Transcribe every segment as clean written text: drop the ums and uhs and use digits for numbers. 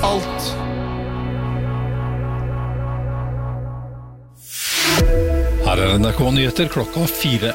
alt. Her NRK Nyheter klokka 4.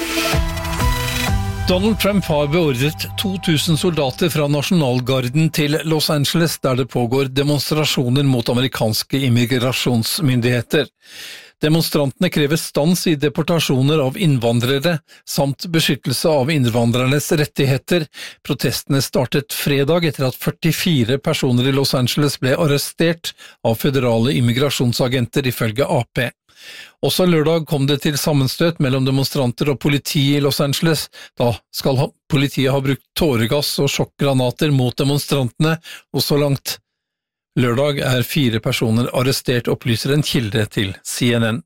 Donald Trump har beordret 2000 soldater fra Nasjonalgarden til Los Angeles, der det pågår demonstrasjoner mot amerikanske immigrasjonsmyndigheter. Demonstrantene krever stans i deportasjoner av innvandrere, samt beskyttelse av innvandrernes rettigheter. Protestene startet fredag etter at 44 personer i Los Angeles ble arrestert av føderale immigrasjonsagenter ifølge AP. Også lørdag kom det til sammenstøt mellom demonstranter og politi i Los Angeles. Da skal politiet ha brukt tåregass og sjokkgranater mot demonstrantene, og så langt lørdag 4 personer arrestert, opplyser en kilde til CNN.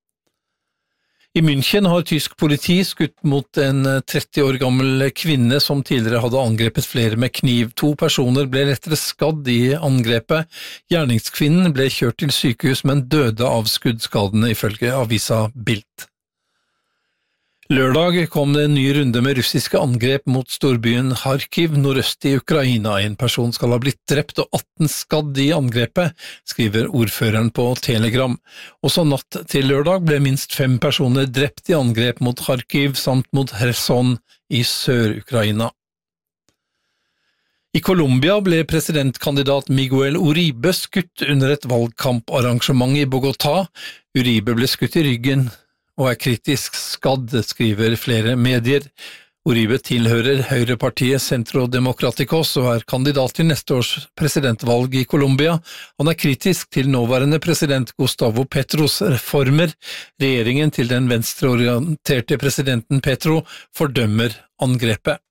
I München har tysk politi skutt mot en 30 år gammel kvinne som tidligere hadde angrepet flere med kniv. 2 personer ble lettere skadd i angrepet. Gjerningskvinnen ble kjørt til sykehus, men døde av skuddskadene ifølge avisa Bild. Lørdag kom det en ny runde med russiske angrep mot storbyen Kharkiv nordøst i Ukraina. En person skal ha blitt drept og 18 skadd i angrepet, skriver ordføreren på Telegram. Også natt til lørdag ble minst 5 personer drept i angrep mot Kharkiv samt mot Kherson i Sør-Ukraina. I Colombia ble presidentkandidat Miguel Uribe skutt under et valgkamparrangement i Bogotá. Uribe ble skutt i ryggen og kritisk skadd, skriver flere medier. Uribe tilhører høyrepartiet Centro Democráticos og kandidat til neste års presidentvalg i Colombia. Han kritisk til nåværende president Gustavo Petros reformer. Regjeringen til den venstreorienterte presidenten Petro fordømmer angrepet.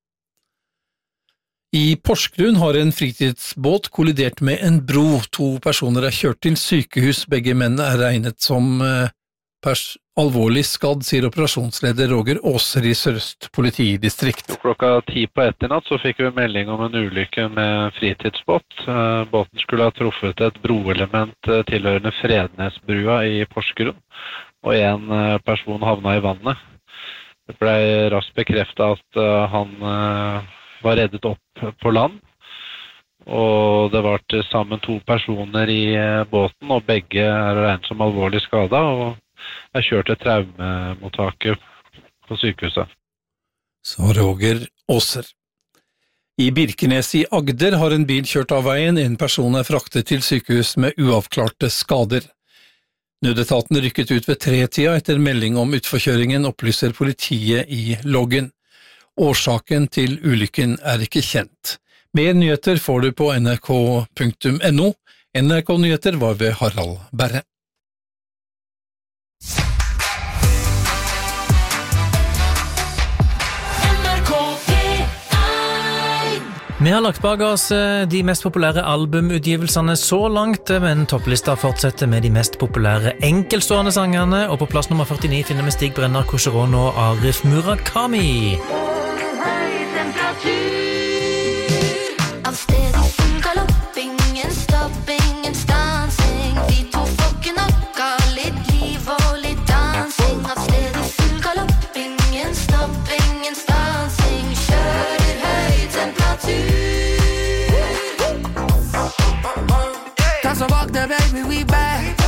I Porsgrunn har en fritidsbåt kollidert med en bro. 2 personer kjørt til sykehus. Begge menn regnet som alvorlig skadd, sier operasjonsleder Roger Åser i Sørøst politidistrikt. Klokka 10 på etternatt så fikk vi melding om en ulykke med fritidsbåt. Båten skulle ha truffet et broelement tilhørende Frednesbrua i Porsgrunn, og en person havna i vannet. Det ble raskt bekreftet at han var reddet opp på land, og det var til sammen 2 personer i båten, og begge regnet som alvorlig skadet, og kjørt til traumemottaket på sykehuset. Så Roger Åser. I Birkenes i Agder har en bil kjørt av veien. En person fraktet til sykehus med uavklarte skader. Nødetaten rykket ut ved 3-tida etter melding om utforkjøringen, opplyser politiet i loggen. Årsaken til ulykken ikke kjent. Mer nyheter får du på nrk.no. NRK Nyheter var ved Harald Berre. Vi har lagt bak oss de mest populære albumutgivelsene så langt, men topplista fortsetter med de mest populære enkeltstående sangerne, og på plass nummer 49 finner vi Stig Brenner, Kosheron og Arif Murakami. Baby, we back.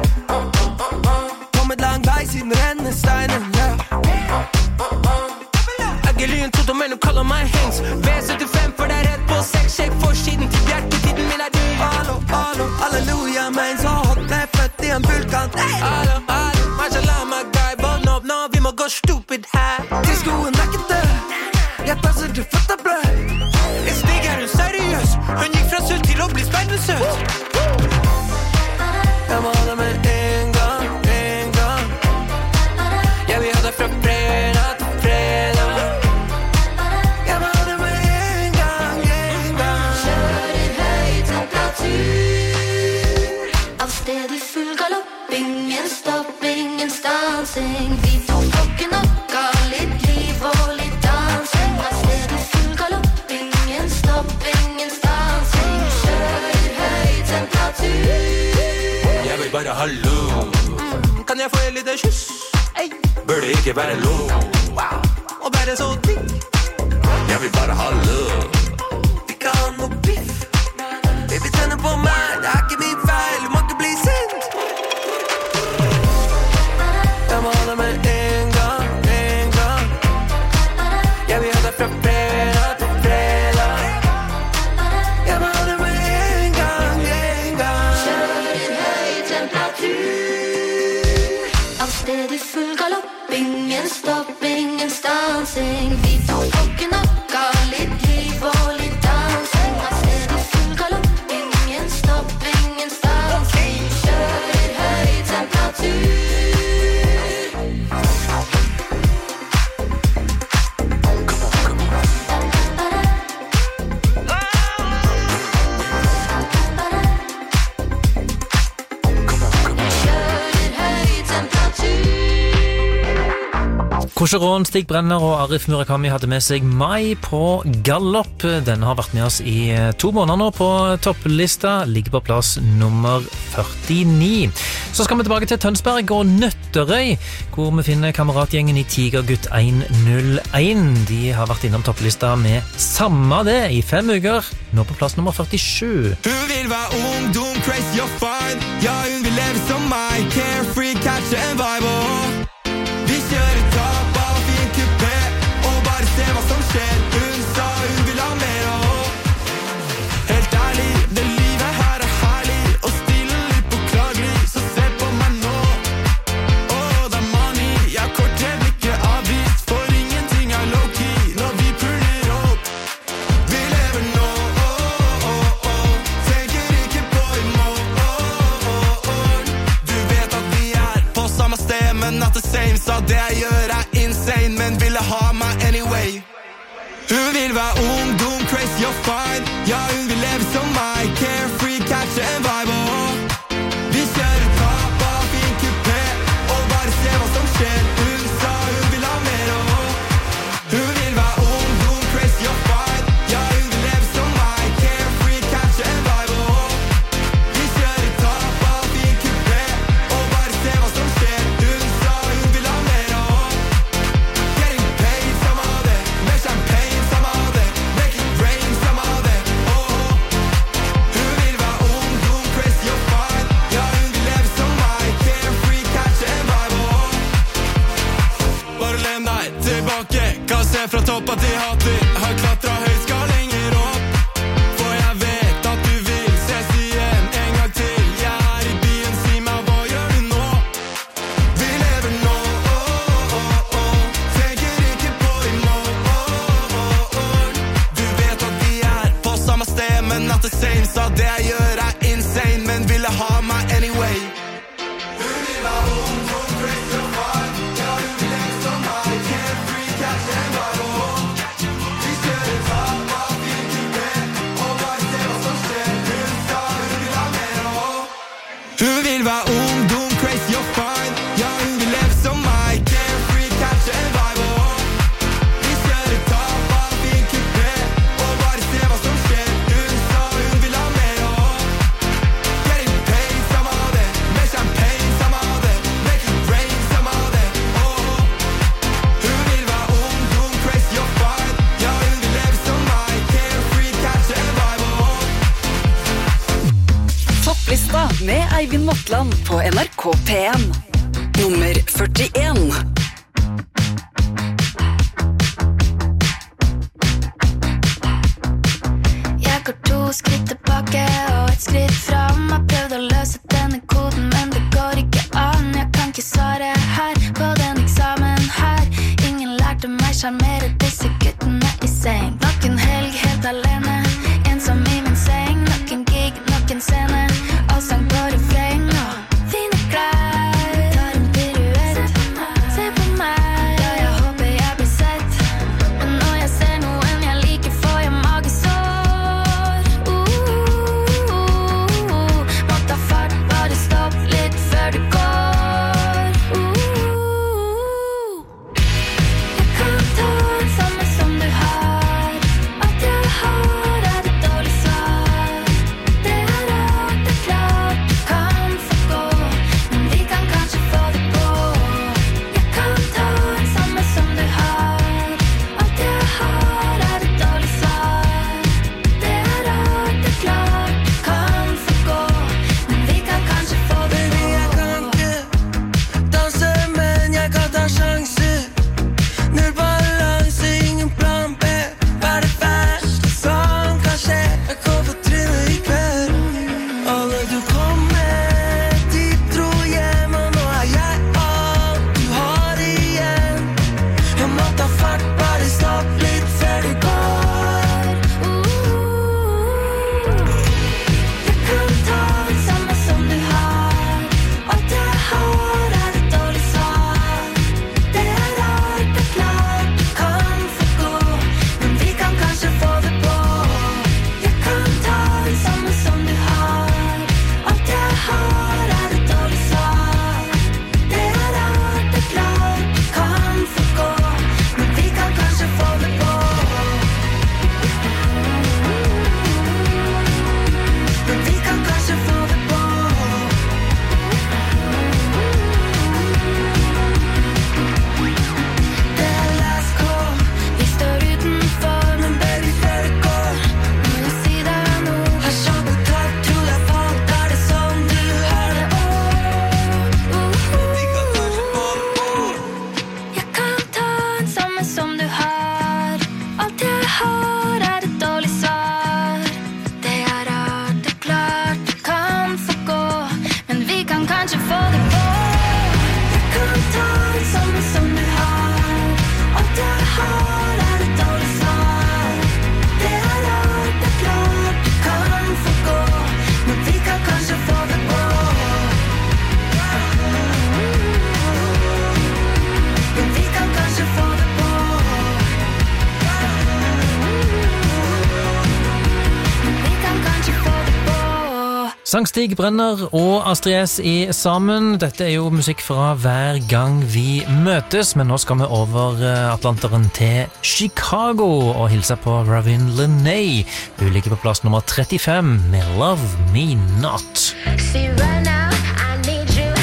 Kommet lang vei siden rennesteinen, Jeg lyn tot og mellom kaller meg Hengs V75 for det rett på 6 Shake forsiden til bjerketiden min du Hallo, hallo, halleluja, men så hot treffet i en vulkan Hallo, hallo, mashallah, my guy Vågn opp nå, vi må gå stupid her Diskoen ikke død Jeg passer til føtta blød Stig hun seriøs Hun gikk fra sult til å bli spennende søt Jeg må ha det med en gang Jeg vil ha det fra fredag til fredag Jeg må ha det med en gang Kjører høy temperatur Av sted i full galopp Ingen stopp, ingen stansing Vi tok klokken opp Ga litt liv og litt dansing Av sted i full galopp Ingen stopp, ingen stansing Kjører høy temperatur Bare hallo Kan jeg få en liten kyss? Bør det ikke være lov? Og bare så digg Jeg vil bare hallo Vi kan ha noe biff Baby, tenne stedet full galopp. Ingen stopp, ingen stansing. Vi tok klokken opp, ga litt liv og litt dansing. Stedet full galopp, ingen stopp, ingen stansing. Kjører høy temperatur. Korsjeron, Stig Brenner og Arif Murakami hadde med seg Mai på Galopp. Den har vært med oss i 2 måneder nå på topplista, ligger på plass nummer 49. Så skal vi tilbake til Tønsberg og Nøtterøy, hvor vi finner kameratgjengen i Tigergutt 101. De har vært innom topplista med samme det i 5 uker, nå på plass nummer 47. Hun vil være ungdom, crazy og fine. Ja, hun vil leve som meg, carefree, catche en vibe. Vi kjører tapp av fin kupé, og bare se hva som skjer. Hun sa hun vil ha mer, og helt ærlig, det livet her herlig, og stille litt påklagelig, så se på meg nå. Det money, jeg har kort til blikket avvist, for ingenting er low-key når vi puller opp. Vi lever nå, tenker ikke på i morgen. Du vet at vi på samme sted, men at the same. Sa det jeg gjør insane, men ville ha meg anyway. Hun vil være ungdom, crazy og fine. Ja, hun vil leve som meg, carefree, catche en vibe. Vi kjører tapp av fin kupé, og bare se hva som skjer. Hun sa hun vil ha mer. Hun vil være ungdom, crazy og fine. Ja, hun vil leve som meg, carefree, catche en vibe. Vi kjører tapp av fin kupé, og bare se hva som skjer. Hun sa hun vil ha mer. Getting paid, samme av det. Med champagne, samme av det. Make it rain, samme av det. Hun vil være ungdom, crazy og fine. Ja, hun vil leve som meg, carefree, catche en vibe. Bare len deg tilbake, kan se fra topp at de hater. Har klatret høyt, skal lenger opp. For jeg vet at du vil ses igjen en gang til. Jeg er i byen, si meg hva gjør du nå? Vi lever nå, tenker ikke på i morgen. Du vet at vi på samme sted, men at the same. Sa det jeg gjør insane, men ville ha meg anyway. Hun vil være ungdom, crazy og fine. Ja, hun vil leve som meg, carefree, catche en vibe. Vi kjører tapp av fin kupé, og bare se hva som skjer. Hun sa hun vil ha mer. Hun vil være ungdom, crazy og fine. Ja, hun vil leve som meg, carefree, catche en vibe. Vi kjører tapp av fin kupé, og bare se hva som skjer. Hun sa hun vil ha mer. Getting paid, samme av det. Med champagne, samme av det. Make it rain, samme av det. Hun vil være ungdom, crazy og fine. Ja, hun vil leve som meg, carefree, catche en vibe. Topplista med Eivind Motland på NRK P1. Nummer 41. Jeg går 2 skritt tilbake og 1 skritt fram. Har prøvd å løse denne koden, men det går ikke an. Jeg kan ikke svare her på den eksamen her. Ingen lærte meg charmere disse guttene i seng. Nok en helg helt alene, ensom i min seng. Nok en gig, nok en scene, allsang på refreng. Og fine klær, tar en piruett. Se på Sang Stig Brenner og Astrid S i sammen. Dette er jo musikk fra Hver gang vi møtes, men nå skal vi over Atlanteren til Chicago og hilse på Ravin Lenae. Hun ligger på plass nummer 35 med Love Me Not. See right now, I need you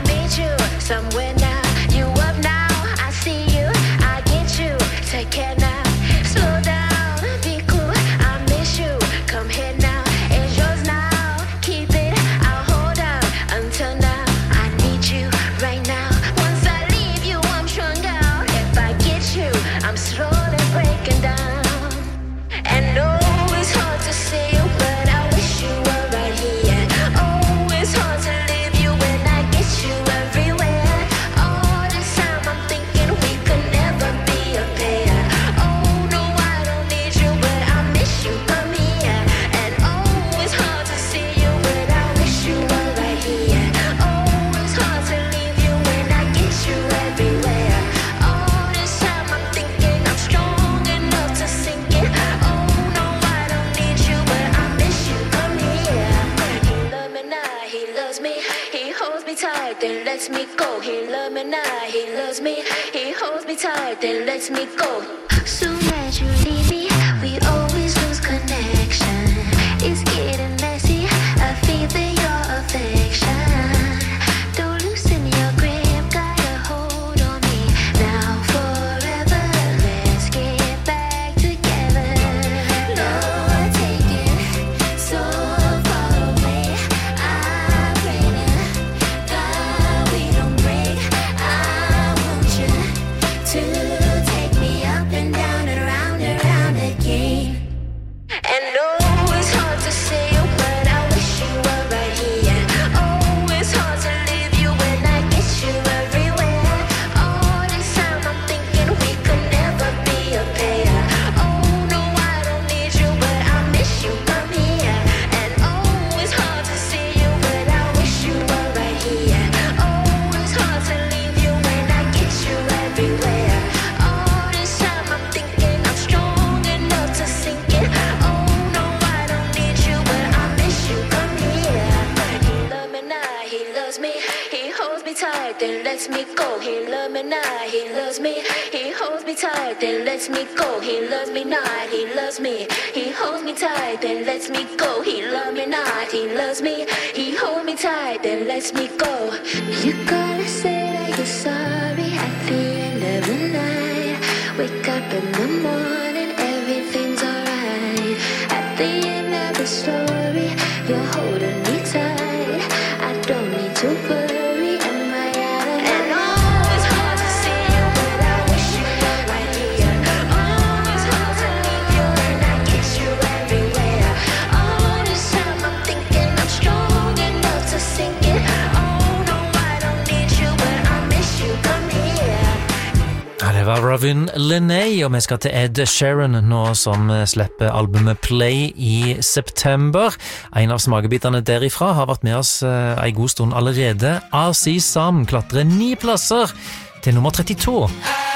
somewhere now. You up now, I see you, I get you. Take care now, slow down, be cool. I miss you, come here now. It's yours now, keep it. I'll hold out until now. I need you right now. Once I leave you, I'm strung out. If I get you, I'm slowly breaking down. And no, it's hard to see you, but I wish you were right here. Oh, it's hard to leave you when I get you everywhere. All this time I'm thinking we could never be a pair. Oh, no, I don't need you, but I miss you, come here. And oh, it's hard to see you, but I wish you were right here. Oh, it's hard to leave you when I get you everywhere. All this time I'm thinking I'm strong enough to sink it. Oh, no, I don't need you, but I miss you, come here. He love me now, he loves me. He holds me tight, then lets me go. He love me now, he loves me. He holds me tight, then lets me go. Soon as you leave me, we always lose connection. It's getting messy, I feel that your affection. Don't loosen your grip, got a hold on me. Now forever, let's get back together. Lord, take it so far away. I pray to God we don't break. I want you to take me up and down and round again. And oh, it's hard to say you, but I wish you were right here. Oh, it's hard to leave you when I get you everywhere. All this time I'm thinking we could never be a pair. Oh, no, I don't need you, but I miss you, come here. And oh, it's hard to see you, but I wish you were right here. Oh, it's hard to leave you when I get you everywhere. All this time I'm thinking I'm strong enough to sink it. Oh, no, I don't need you, but I miss you, come here. He love me now, he loves me. He holds me tight, then lets me go. He love me now, he loves me. He holds me tight, then lets me go. He loves me not, he loves me. He holds me tight, then lets me go. He love me not, he loves me. He holds me tight, then lets me go. You gotta say that you're sorry at the end of the night. Wake up in the morning, everything's alright. At the end of the story, you're holding me tight. I don't need to worry, am I out of and oh, it's hard to see you, but I wish you were right here. Oh, it's hard to leave you when I get you everywhere. All this time I'm thinking I'm strong enough to sink it. Oh, no, I don't need you, but I miss you, come here. Ja, det var Ravin Lenae, og vi skal til Ed Sheeran nå, som slipper albumet Play i september. En av smakebitene derifra har vært med oss en god stund allerede. Azizam klatrer 9 plasser til nummer 32.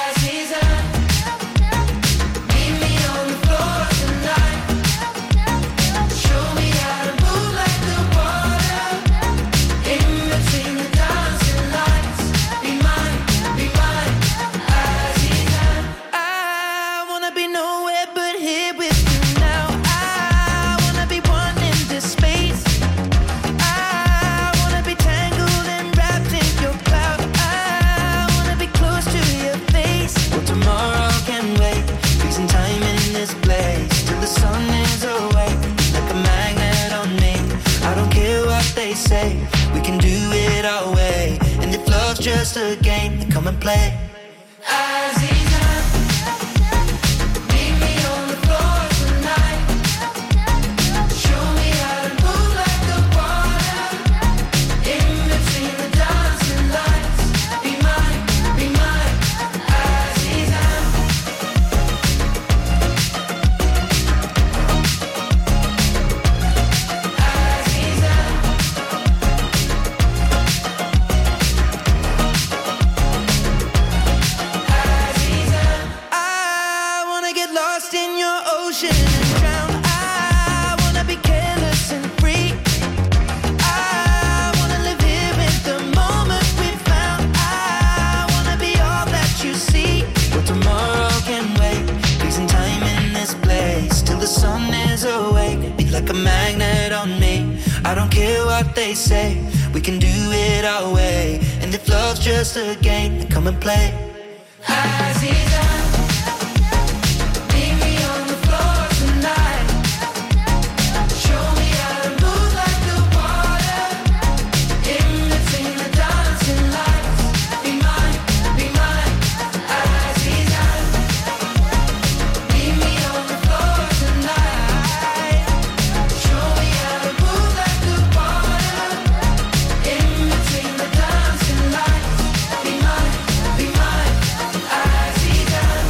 I wanna be nowhere but here with you now. I wanna be one in this space. I wanna be tangled and wrapped in your cloud. I wanna be close to your face. Well, tomorrow can wait. Freezing time in this place till the sun is away. Like a magnet on me. I don't care what they say. We can do it our way. And if love's just a game, then come and play. care what they say. We can do it our way. And if love's just a game, then come and play. Azizan, leave me on the floor tonight. Show me how to move like the water. In between the dancing lights. Be mine, Azizan. Leave me on the floor tonight. Show me how to move like the water. In between the dancing lights. Be mine, Azizan.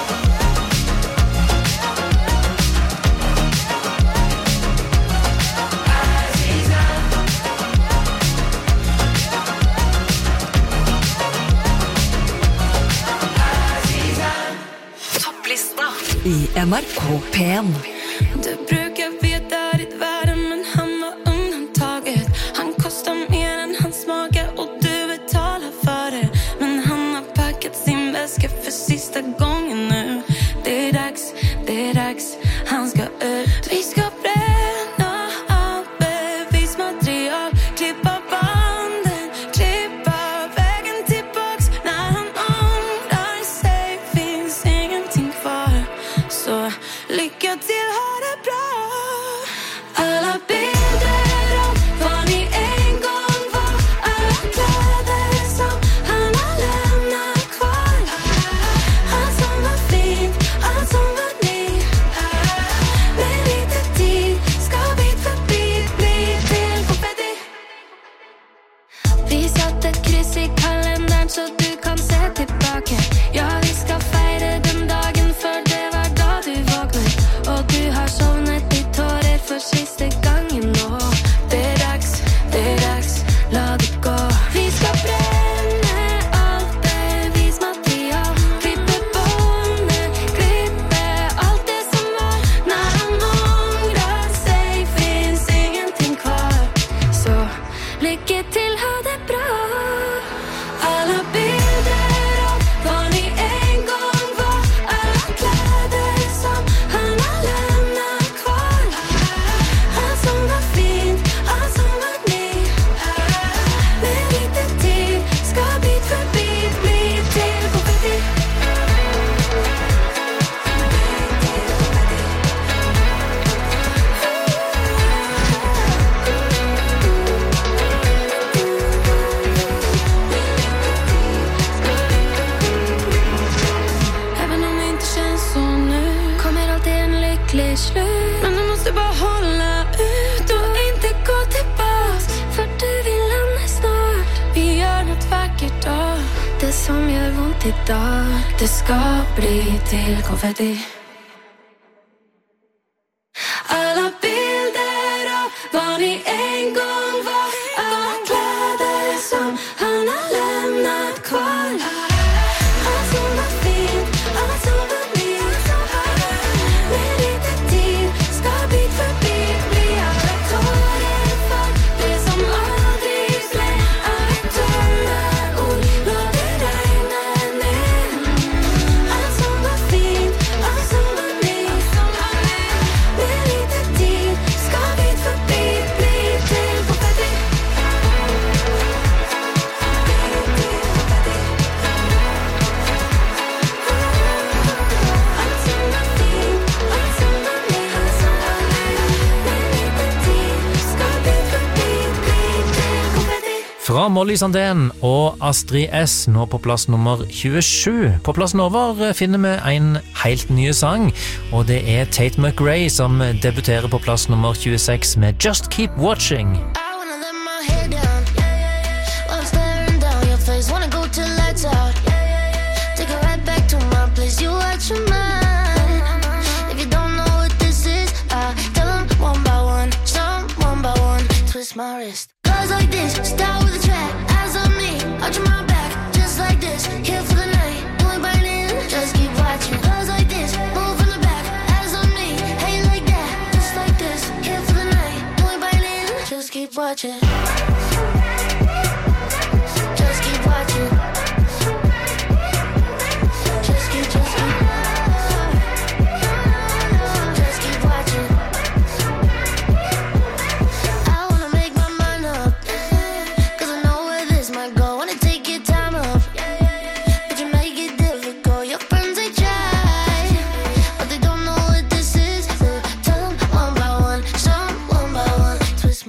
Topplista i NRK P1. Du brukar veta ditt värde, men han var undantaget. Han kostar mer än hans mage och du betalar för det. Men han har packat sin väska för sista gången nu. Det är dags, han ska ut. Vi ska bränna allt bevismaterial. Klippa banden, klippa vägen tillbaks. När han ångrar sig finns ingenting kvar. Så lycka till, ha det bra. Alla bilder om vad ni en gång var. Alla kläder som han har lämnat kvar. Allt som var fint, allt som var nytt. Med lite tid ska bit för bit bli till konfetti. Vi satte ett kryss i kalendern så du kan se tillbaka. Ja, vi ska fejra den dagen för det var då du vaknade. Och du har sovnat i tårer för sista gången. Och det är dags, låt det gå. Vi ska bränna allt bevismaterial. Klippa bonden, klippa allt det som var. När han ångrar sig finns ingenting kvar. Så lycka till, ha det bra. Alla bilder om vad ni en gång var. Alla kläder som han har lämnat kvar. Allt som var fint, allt som var nytt. Med lite tid ska bit för bit bli till konfetti. Även om det inte känns så nu kommer alltid en lycklig slut. Men du måste bara hålla ut och inte gå tillbaks. För du vill lämna snart. Vi gör något vackert då. Det som gör ont idag, det ska bli till konfetti. Alla bilder av vad ni en gång var. Alla kläder som han har lämnat kvar. Allt som var fint, allt som var nytt. Med lite tid ska bit för bit bli alla tårer för det som aldrig blev. Alla tunna ord, låt det regna ner. Allt som var fint, allt som var nytt. Med lite tid ska bit för bit bli till konfetti. Allt som var fint, allt som var nytt. Med lite tid ska bit för bit bli till konfetti. Fra Molly Sandén og Astrid S, nå på plass nummer 27. På plassen over finner vi en helt ny sang, og det er Tate McRae som debuterer på plass nummer 26 med Just Keep Watching. I wanna let my head down, while I'm staring down your face. Wanna go till lights out, take it right back to my place. You watch your mind. If you don't know what this is, I tell them one by one, some one by one. Twist my wrist. Goes like this, start with a track. Eyes on me, arching my back, just like this. Here for the night, doing burning. Just keep watching. Goes like this, move from the back. Eyes on me, how you like that? Just like this. Here for the night, doing burning. Just keep watching. Just keep watching. Just keep watching. Just keep watching. I wanna make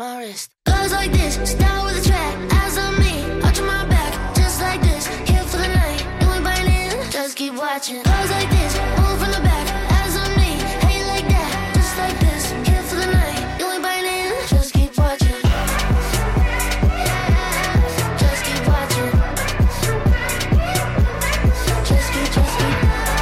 my wrist. Goes like this, start with a track, eyes on me, arch on my back, just like this, here for the night, you ain't biting, just keep watching. Goes like this, move from the back, eyes on me, hey like that, just like this, here for the night, you ain't biting, just keep watching. Just keep watching. Just keep watching.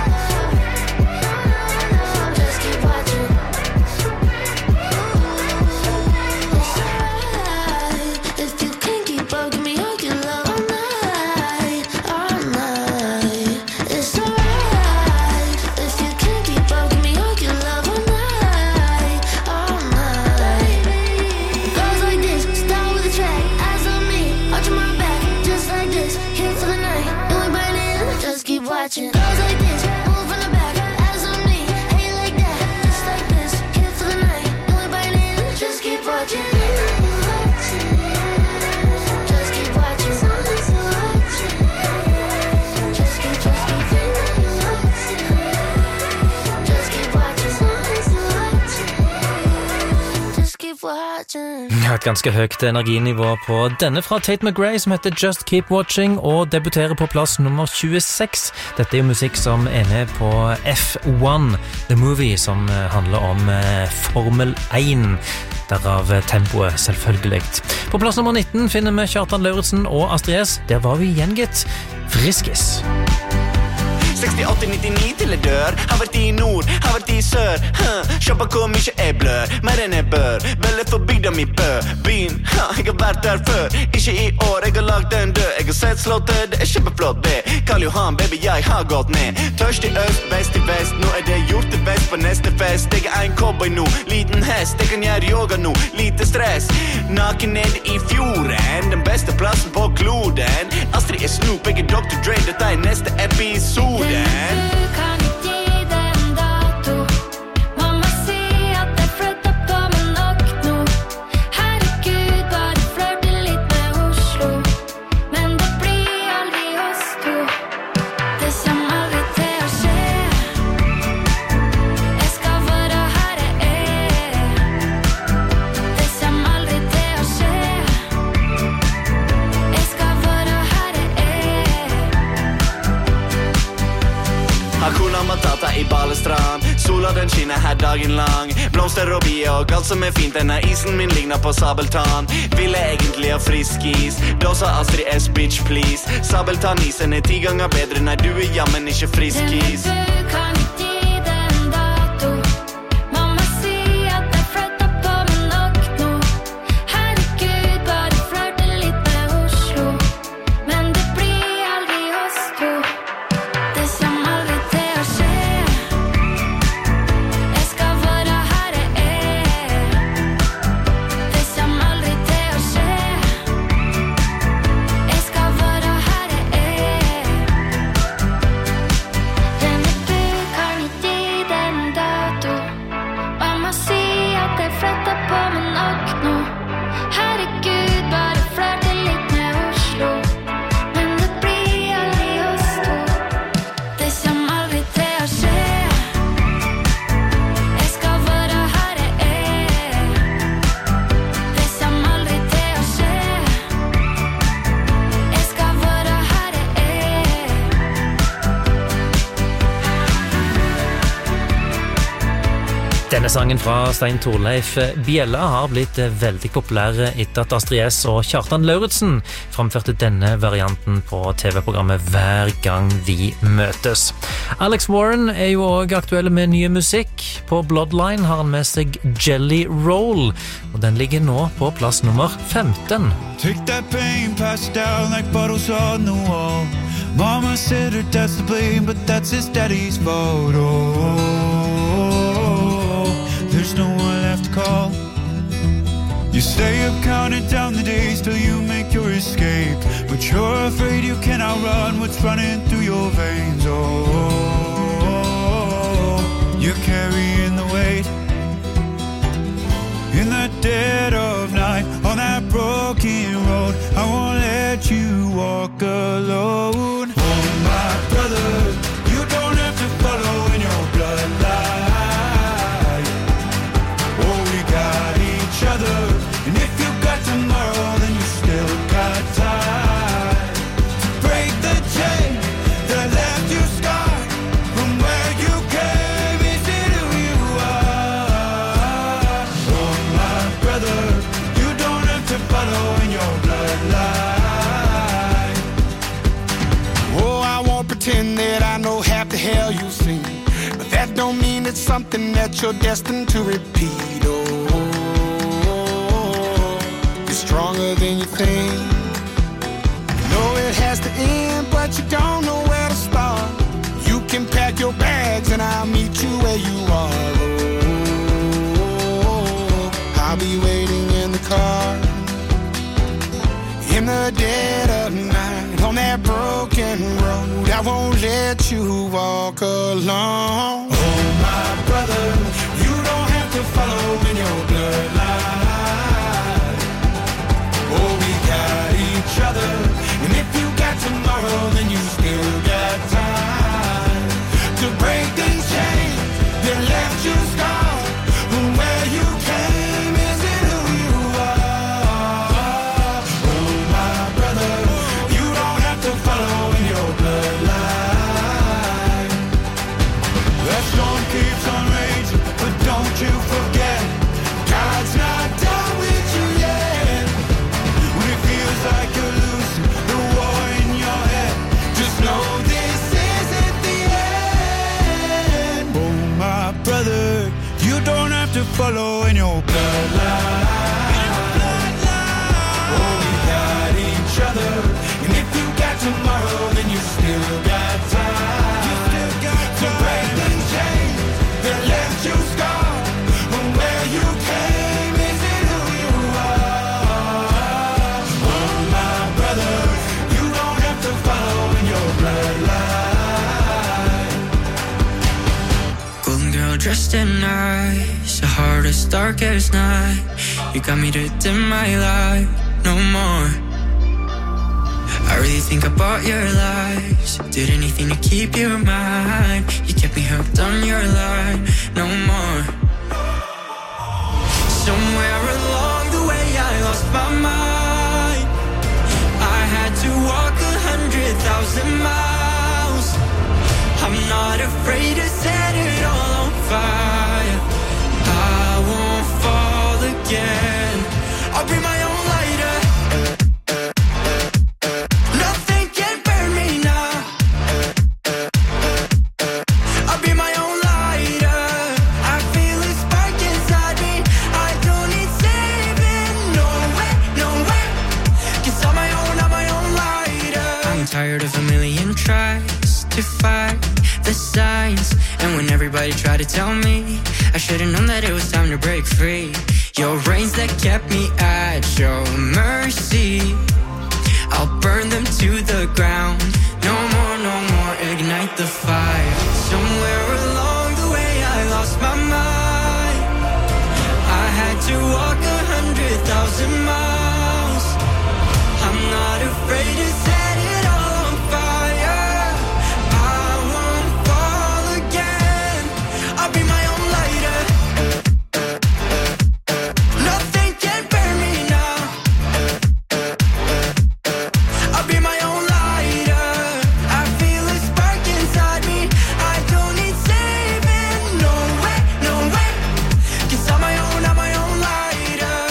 It's alright if you can't keep up, give me all your love all night, all night. It's alright if you can't keep up, give me all your love all night, all night. Goes like this, start with a track, eyes on me, arch on my back, just like this, here for the night, you ain't biting, just keep watching. Goes like this, move from the back, eyes on me, hey like that, just like this, here for the night, you ain't biting, just keep watching. Just keep watching. Just keep watching. Just keep watching. Jeg har et ganske høyt energinivå på denne fra Tate McRae som heter Just Keep Watching og debuterer på plass nummer 26. Dette er jo musikk som er med på F1, The Movie, som handler om Formel 1. Derav tempoet selvfølgelig. På plass nummer 19 finner vi Kjartan Lauritzen og Astrid S. Der var vi igjen, gitt. Friskis. 60, 80, 99 til jeg dør. Har vært i nord, har vært i sør. Kjøper hvor mye jeg blør, mer enn jeg bør. Veldig for bygda mi bør. Byen, jeg har vært der før. Ikke i år, jeg har lagt den død. Jeg har sett slåttet, det er kjempeflott det. Karl Johan, baby, jeg har gått ned. Tørst i øst, best i vest. Nå er det gjort det best på neste fest. Jeg er en cowboy nå, liten hest. Jeg kan gjøre yoga nå, lite stress. Naken ned i fjorden, den beste plassen på kloden. Astrid er Snoop, jeg er Dr. Dre. Dette er neste episode. Du kan ikke gi det en dato. Mamma sier at jeg flytter på meg nok nå. Herregud, bare flørte litt med Oslo. Men det blir aldri oss to. Det kommer aldri til å skje. Jeg skal være her jeg er. Det kommer aldri til å skje. Jeg skal være her jeg er. Hakuna Matata i Balestrand. Sola den skinner her dagen lang. Blomster og bier og alt som er fint. Denne isen min ligner på sabeltann. Ville egentlig ha friskis. Da sa Astrid S, bitch please. Sabeltannisen er 10 ganger bedre. Nei, du er jammen ikke friskis. Du kan ikke gi det en dato. Mamma sier at jeg flytter på meg nok nå. Herregud, bare flørte litt med Oslo. Men det blir aldri oss to. Det kommer aldri til å skje. Jeg skal være her jeg er. Det kommer aldri til å skje. Jeg skal være her jeg er. Denne du kan ikke gi det en dato. Mamma sier at jeg flytter på meg nok nå. Herregud, bare flørte litt med Oslo. Men det blir aldri oss to. Det kommer aldri til å skje. Jeg skal være her jeg er. Det kommer aldri til å skje. Jeg skal være her jeg er. Denne sangen fra Stein Torleif Bjella har blitt veldig populær etter at Astrid S og Kjartan Lauritzen framførte denne varianten på TV-programmet Hver gang vi møtes. Alex Warren er jo også aktuelle med nye musikk. På Bloodline har han med seg Jelly Roll, og den ligger nå på plass nummer 15. Take that pain, pass it down like bottles on the wall. Mama said her dad's to blame, but that's his daddy's fault. There's no one left to call. You stay up counting down the days till you make your escape, but you're afraid you can't outrun what's running through your veins. You're carrying the weight in the dead of night on that broken road. I won't let you walk alone. Oh my brother, you don't have to follow in your bloodline. Oh, we got each other, and if don't mean it's something that you're destined to repeat. Oh, you're stronger than you think. You know it has to end, but you don't know where to start. You can pack your bags and I'll meet you where you are. Oh, I'll be waiting in the car in the dead of night on that broken road. I won't let you walk alone. Oh, my brother, you don't have to follow in your bloodline. Oh, we got each other, and if you got tomorrow, then you still got time to break these chains that left you scarred. Where you came isn't who you are. Oh, my brother, you don't have to follow in your bloodline. The storm keeps on raging, but don't you forget, God's not done with you yet. when it feels like you're losing the war in your head, Just know this isn't the end. oh my brother, you don't have to follow in your bloodline. Oh, we got each other, and if you got tomorrow, then you still got time. To break these chains that left you scarred. From where you came isn't who you are. Oh, my brother, you don't have to follow in your bloodline. Golden girl dressed in nice, the hardest, darkest night. You got me to dim my light, no more. I really think about your lies. Did anything to keep you in mind. You kept me hooked on your line, no more. Somewhere along the way I lost my mind. I had to walk 100,000 miles. I'm not afraid to set it all on fire. I won't fall again. I'll be my own lighter. Nothing can burn me now. I'll be my own lighter. I feel a spark inside me. I don't need saving. No way, no way. 'Cause I'm my own lighter. I'm tired of a million tries to fight the signs. And when everybody tried to tell me, I should've known that it was time to break free. Your reins that kept me at your mercy, I'll burn them to the ground. No more, no more, ignite the fire. Somewhere along the way I lost my mind. I had to walk 100,000 miles. I'm not afraid to set it all on fire. I won't fall again. I'll be my own lighter. Nothing can burn me now. I'll be my own lighter. I feel a spark inside me. I don't need saving. No way, no way. 'Cause I'm my own lighter.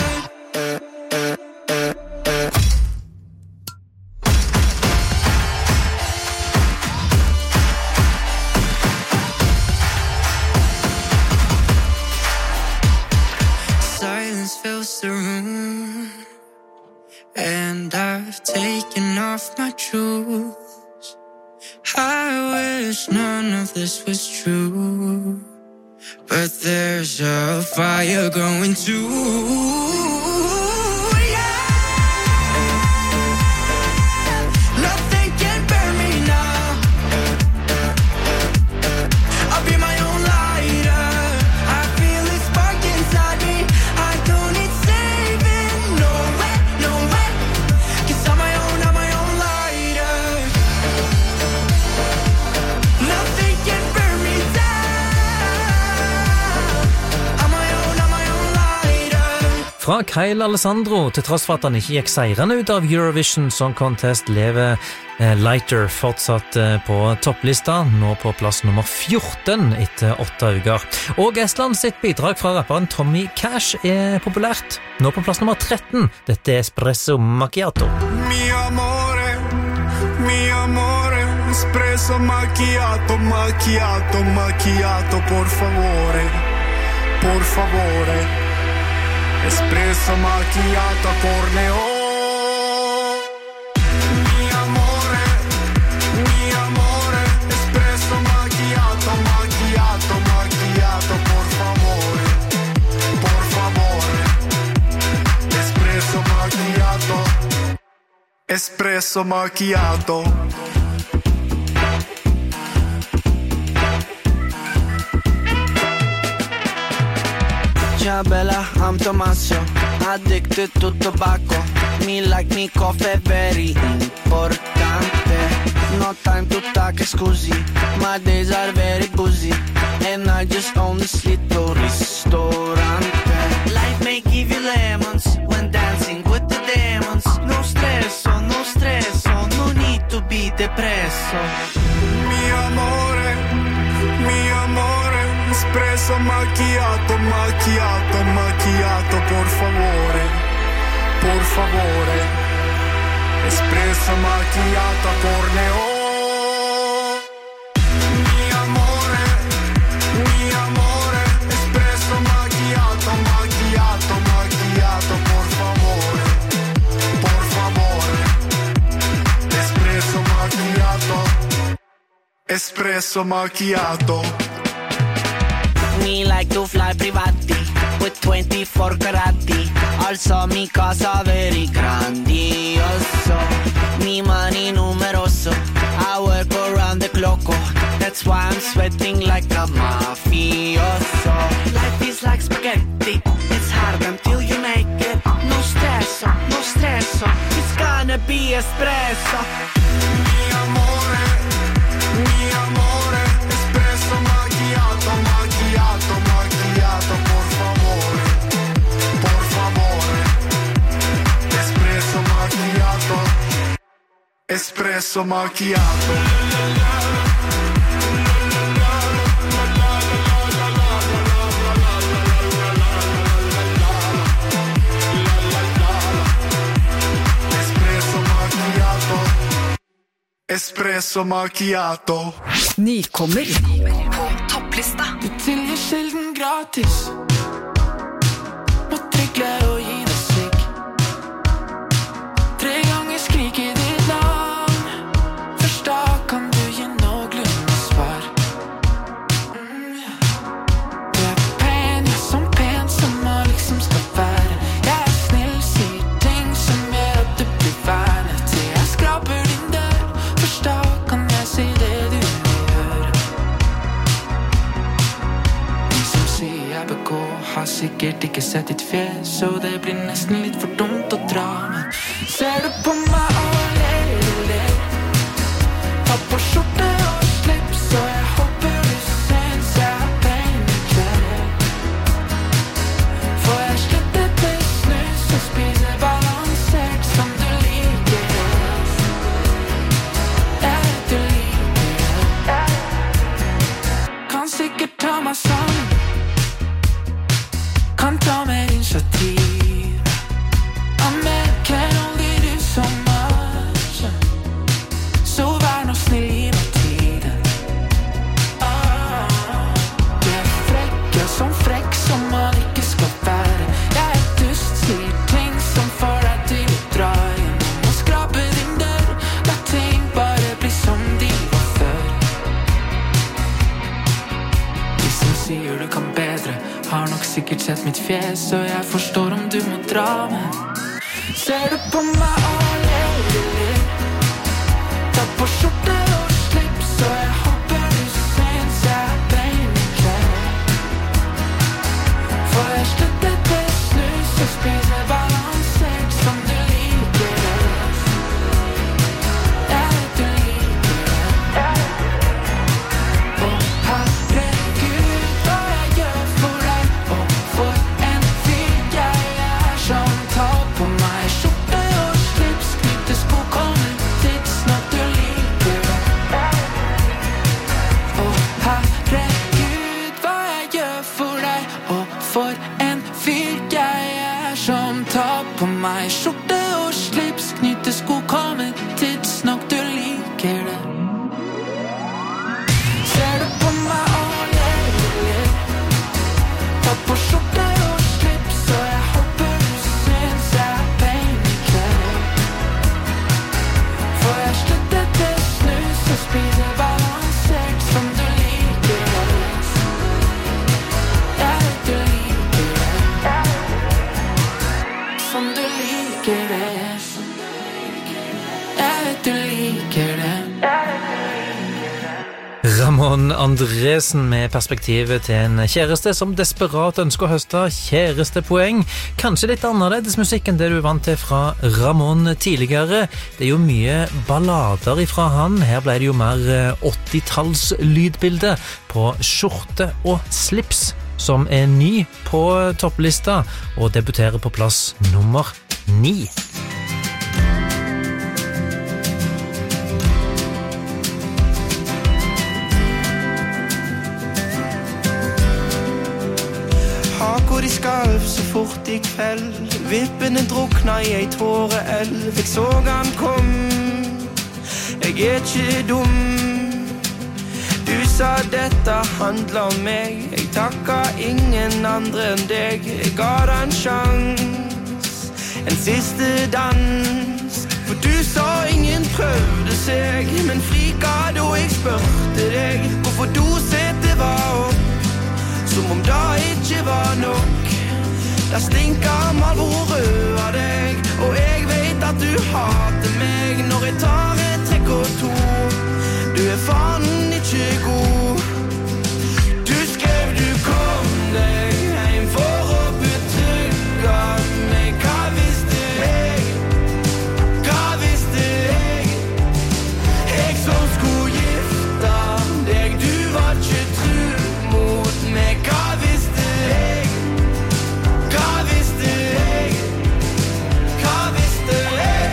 Silence fills the room, and I've taken off my shoes. I wish none of this was true, but there's a fire growing too. Nothing can burn me now. I'll be my own lighter. I feel a spark inside me. I don't need saving. No way, no way. 'Cause I'm my own lighter. Nothing can burn me down. I'm my own lighter. Fra Kyle Alessandro, til tross for at han ikke gikk seirende ut av Eurovision Song Contest, lever Lighter fortsatt på topplista, nå på plass nummer 14 etter 8 uker. Og Estland sitt bidrag fra rapperen Tommy Cash er populært, nå på plass nummer 13. Dette er Espresso Macchiato. Mi amore, espresso macchiato, macchiato, macchiato, por favore, por favore, espresso macchiato, corneo. Mi amore, espresso macchiato, macchiato, macchiato, por favore, espresso macchiato, espresso macchiato. Ciao bella, I'm Tommaso, addicted to tobacco. Me like me coffee, very importante. No time to talk, scusi. My days are very busy, and I just own this little ristorante. Life may give you lemons when dancing with the demons. No stresso, no need to be depresso. Mi amore, espresso macchiato, macchiato, macchiato, por favore, espresso macchiato, corneo. Mi amore, espresso macchiato, macchiato, macchiato, por favore, espresso macchiato, espresso macchiato. Me like to fly privati with 24 carati. Also mi casa very grandioso. Mi money numeroso. I work around the clock. That's why I'm sweating like a mafioso. Life is like spaghetti. It's hard until you make it. No stresso. It's gonna be espresso. Mi amore, espresso macchiato, macchiato, macchiato, por favore, espresso macchiato, espresso macchiato. Espresso macchiato. Nykommer på topplista. Du tilgir sjelden gratis. Må trygle og gi deg sigg. 3 ganger skriker ditt navn. Først da kan du gi noenlunde svar. Du pen, ja, som man liksom skal være. Jeg snill, sier ting som gjør at du blir værende til jeg skraper din dør. Først da kan jeg si det du gjør. De som sier jeg begår, har sikkert ikke sett ditt fjes, så det blir nesten litt for dumt å dra. Men ser du på meg og ler, ta på skjorte og slips, så jeg håper du synes jeg har pen i kveld. For jeg slutter til snus og spiser balansert som du liker. Jeg vet du liker det. Kan sikkert ta meg sammen, kan ta mer initiativ. Amen, can only do so much. Så vær nå snill, gi meg tiden. Du frekk, ja, frekk som man ikke skal være. Jeg dust, sier ting som får deg til å dra gjennom og skrape din dør. La ting bare bli som de var før. De som sier du kan bedre, har nok sikkert sett mitt fjes, så jeg forstår om du må dra, men ser du på meg og ler, ta på skjorte og slips, så jeg håper du synes jeg har pen i kveld. For jeg slutter til snus og spiser balansert som du liker det. Jeg vet du liker det. Og herregud, hva jeg gjør for deg, og for en fyr jeg er som tar på meg skjorte og slips, knytter sko, kommer tidsnok du liker det. Og herregud, hva jeg gjør for deg, og for en fyr jeg er som tar på meg skjorte og slips, knytter sko, kommer tidsnok du liker det. du liker det. Jeg vet du liker det. Ramón Andresen med perspektivet til en kjæreste som desperat ønsker å høste kjærestepoeng. Kanskje litt annerledes musikk enn det du er vant til fra Ramón tidligere. Det er jo mye ballader ifra han. Her ble det jo mer 80-talls lydbilde på skjorte og slips, som er ny på topplista og debuterer på plass nummer 9. Hvor de skalv så fort I kveld. Vippene drukna I ei tåreelv. Jeg så han kom. Jeg ikke dum. Du sa dette handler om meg. Jeg takka ingen andre enn deg. Jeg ga deg en sjans, en siste dans. For du sa ingen prøvde seg, men frika da jeg spurte deg hvorfor dosetet var opp. Som om det ikke var nok. Det stinker Marlboro rød av deg, og jeg vet at du hater meg når jeg tar et trekk og to. Du er faen ikke god. Du skrev du kom deg hjem for å betrygge meg. Hva visste jeg? Hva visste jeg? Jeg som skulle gifte deg, du var ikke tru mot meg. Hva visste jeg? Hva visste jeg? Hva visste jeg?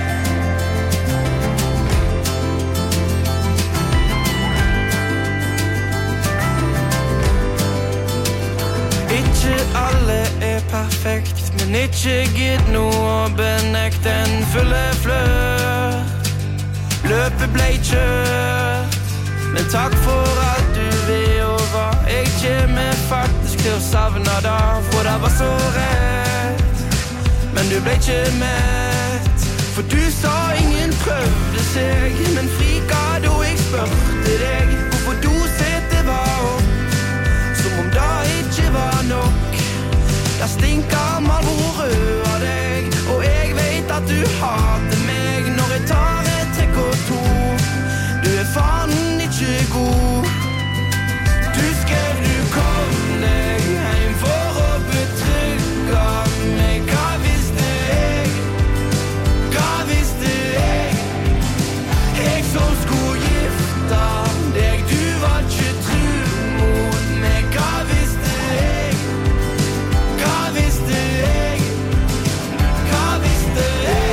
Ikke alle er perfekt, men ikke gitt noe å benekte. En fulle flørt, løpet ble kjørt. Men takk for alt du vil og var. Jeg kommer faktisk til å savne deg, for det var så rett. Men du ble ikke mett, for du sa ingen prøvde seg. Men frika da jeg spurte deg hvorfor dosetet var opp. Som om det ikke var nok. Det stinker Marlboro rød av deg, og jeg vet at du hater meg når jeg tar et trekk og to. Du er faen ikke god. Du skrev du kom deg hjem for å betrygge meg. Hva visste jeg? Hva visste jeg? Jeg som skulle gifte deg, du var ikke tru mot meg. Hva visste jeg? Hva visste jeg? Hva visste jeg?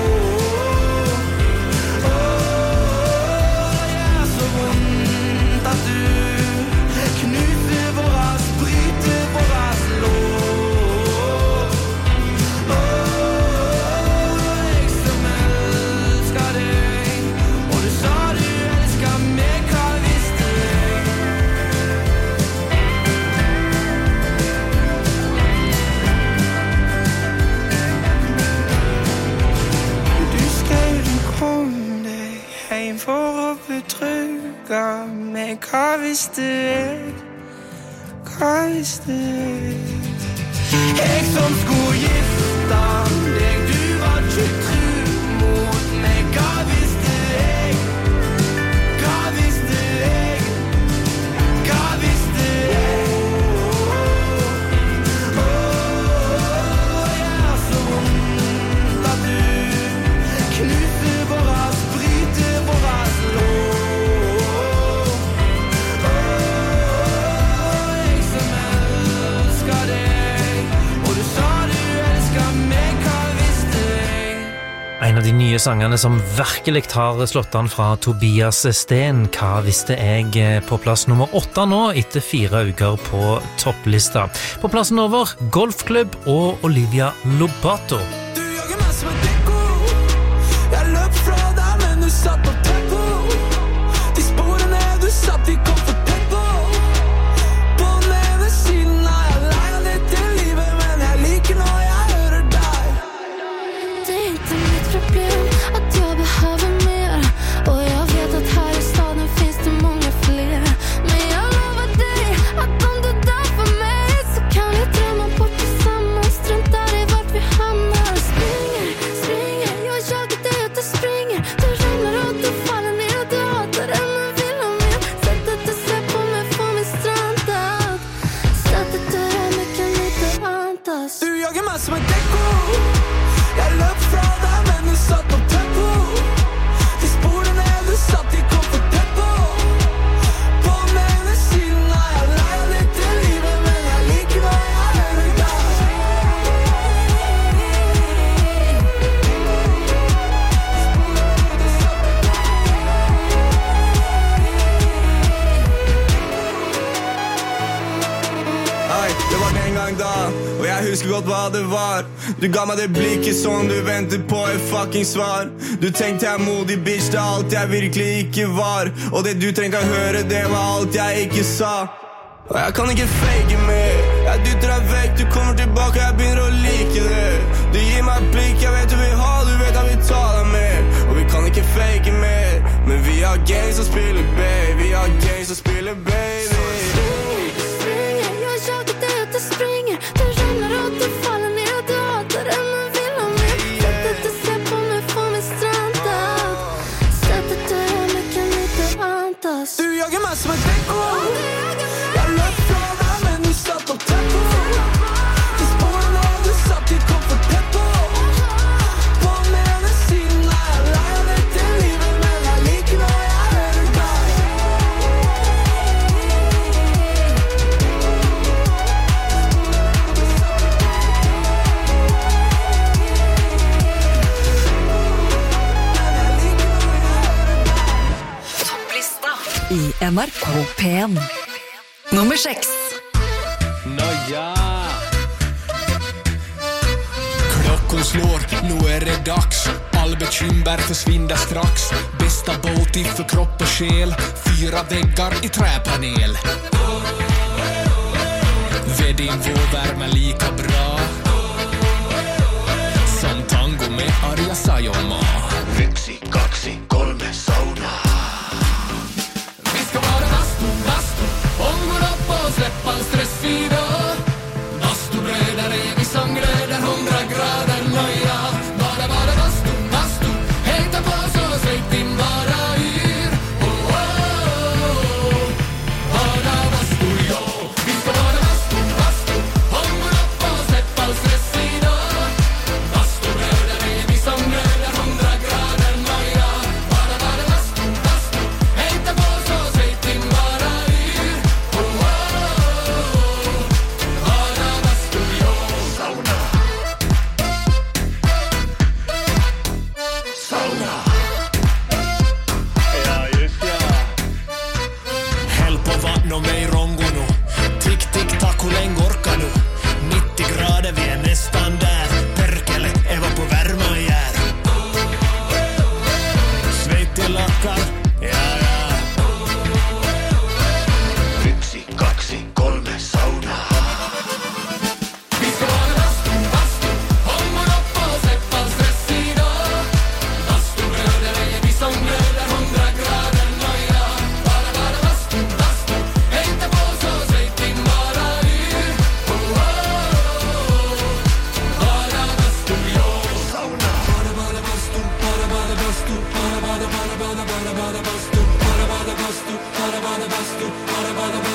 Hva visste jeg? Hva visste jeg? Jeg som skulle gifte deg, du var ikke tru mot meg. Hva visste jeg? Hva visste jeg? Hva visste jeg? Jeg er så vondt at du knuser våras, bryter våras lov. En av de nye sangene som virkelig har slått an fra Tobias Sten. Hva visste jeg? På plass nummer 8 nå, etter 4 uker på topplista. På plassen over, Golfklubb og Olivia Lobato. Du jager meg som en dekko. Jeg løp fra deg, men du satt på tempo. De sporene du satt, de kom for tempo. På den ene siden er jeg lei av dette livet, men jeg liker når jeg hører deg. Det er inte mitt problem att jag behöver mer. Och jag vet att här i staden finns det många fler. Men jag lovar dig att om du dör för mig så kan vi drömma bort tillsammans. Struntar i vart vi hamnar. hva det var. Du ga meg det blikket som du venter på et fucking svar. Du tenkte jeg modig bitch, det alt jeg virkelig ikke var. Og det du trengte å høre, det var alt jeg ikke sa. Og jeg kan ikke fake mer. Jeg dytter deg vekk, du kommer tilbake, jeg begynner å like det. Du gir meg blikk, jeg vet du vil ha, du vet jeg vil ta deg med. Og vi kan ikke fake mer, men vi har games som spiller, baby. Vi har games som spiller, baby. Springer, jag jagar dig att du springer. Du ramlar och du faller ner och du hatar det men vill ha mer. Sättet du ser på mig får mig strandad. Sättet du rör mig kan inte antas. Du jagar mig som ett väcko. Jag löp från dig men du satt och tempo. Till spåren av du satt i komfort tempo. På med den siden när jag lejer vet det livet men jag liker när jag är dig. I NRK P1. Nummer 6. Nåja. Klockan slår, nu är det dags. All bekymmer försvinner strax. Bästa båt för kropp och själ. 4 väggar i träpanel. Ved din vårvärme lika bra som tango med Arja Saijonmaa. 1, 2, 3 sauna. Vi ska vara bastu, ångår upp och släppa all stress idag. Bastubröder är vi som glöder 100 grader nöja. Bara bastu, hejta på så säg din bara yr. Oh, oh, oh. Bara bastu, ja. Vi ska vara bastu, ångår upp och släppa all stress idag. Bastubröder är vi som glöder 100 grader nöja. Bara bastu, hejta på så säg din bara yr. Oh, oh, oh. Bara bastu, ja. Sauna. Ja, just ja. Häll på vatten och mig rongono. Tick, tick, tack, hur länge orkar du? 90 grader, vi är nästan där. Perkele, Eva på värma och jär. Svett i lackar, ja, ja. 1, 2, 3 sauna. Vi ska vara bastu, håller upp och släppa all stress idag. Bastubröder är vi som glöder 100 grader nöja. Bara bastu, hejta på så säg din bara yr. Oh, oh, oh. Bara bastu, ja. Sauna. Bara bastu, bara bastu, bara bastu, bara bastu, bara bastu, bara bastu, bara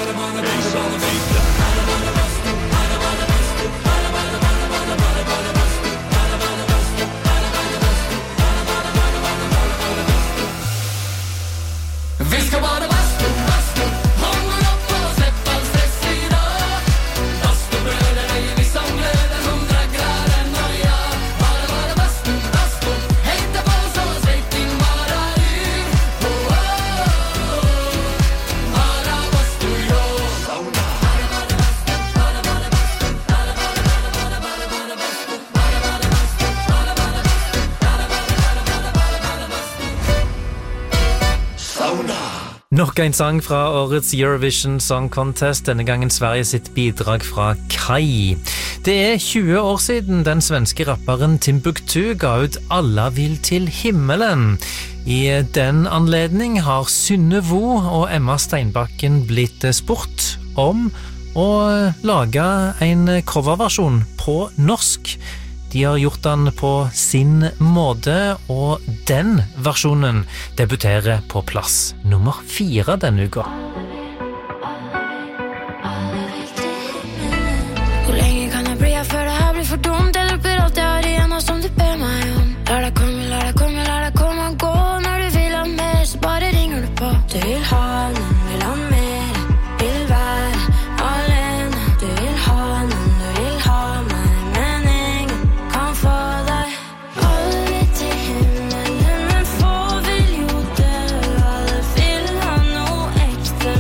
Vi ska bara bastu, håller upp och släppa all stress idag. Bastubröder är vi som glöder 100 grader nöja. Bara bastu, hejta på så säg din bara yr. Oh, oh, oh. Bara bastu, ja. Sauna. Sauna. Nok en sang fra årets Eurovision Song Contest, denne gangen Sverige sitt bidrag fra Kai. Det er 20 år siden den svenske rapperen Timbuktu ga ut Alla vil til himmelen. I den anledning har Synne Vo og Emma Steinbakken blitt spurt om å lage en coverversjon på norsk. De har gjort den på sin måte, og den versjonen debuterer på plass nummer 4 denne uka. Hvor lenge kan jeg bli her før det her blir for dumt? Jeg dropper alt jeg har igjen og som du ber meg om. La deg komme, la deg komme, la deg komme og gå. Når du vil ha mer, så bare ringer du på. Du vil ha noen, vil ha mer, vil være alene. Du vil ha noen, du vil ha meg, men ingen kan få deg. Alle til himmelen, men få vil jo dø. Alle vil ha noe ekte.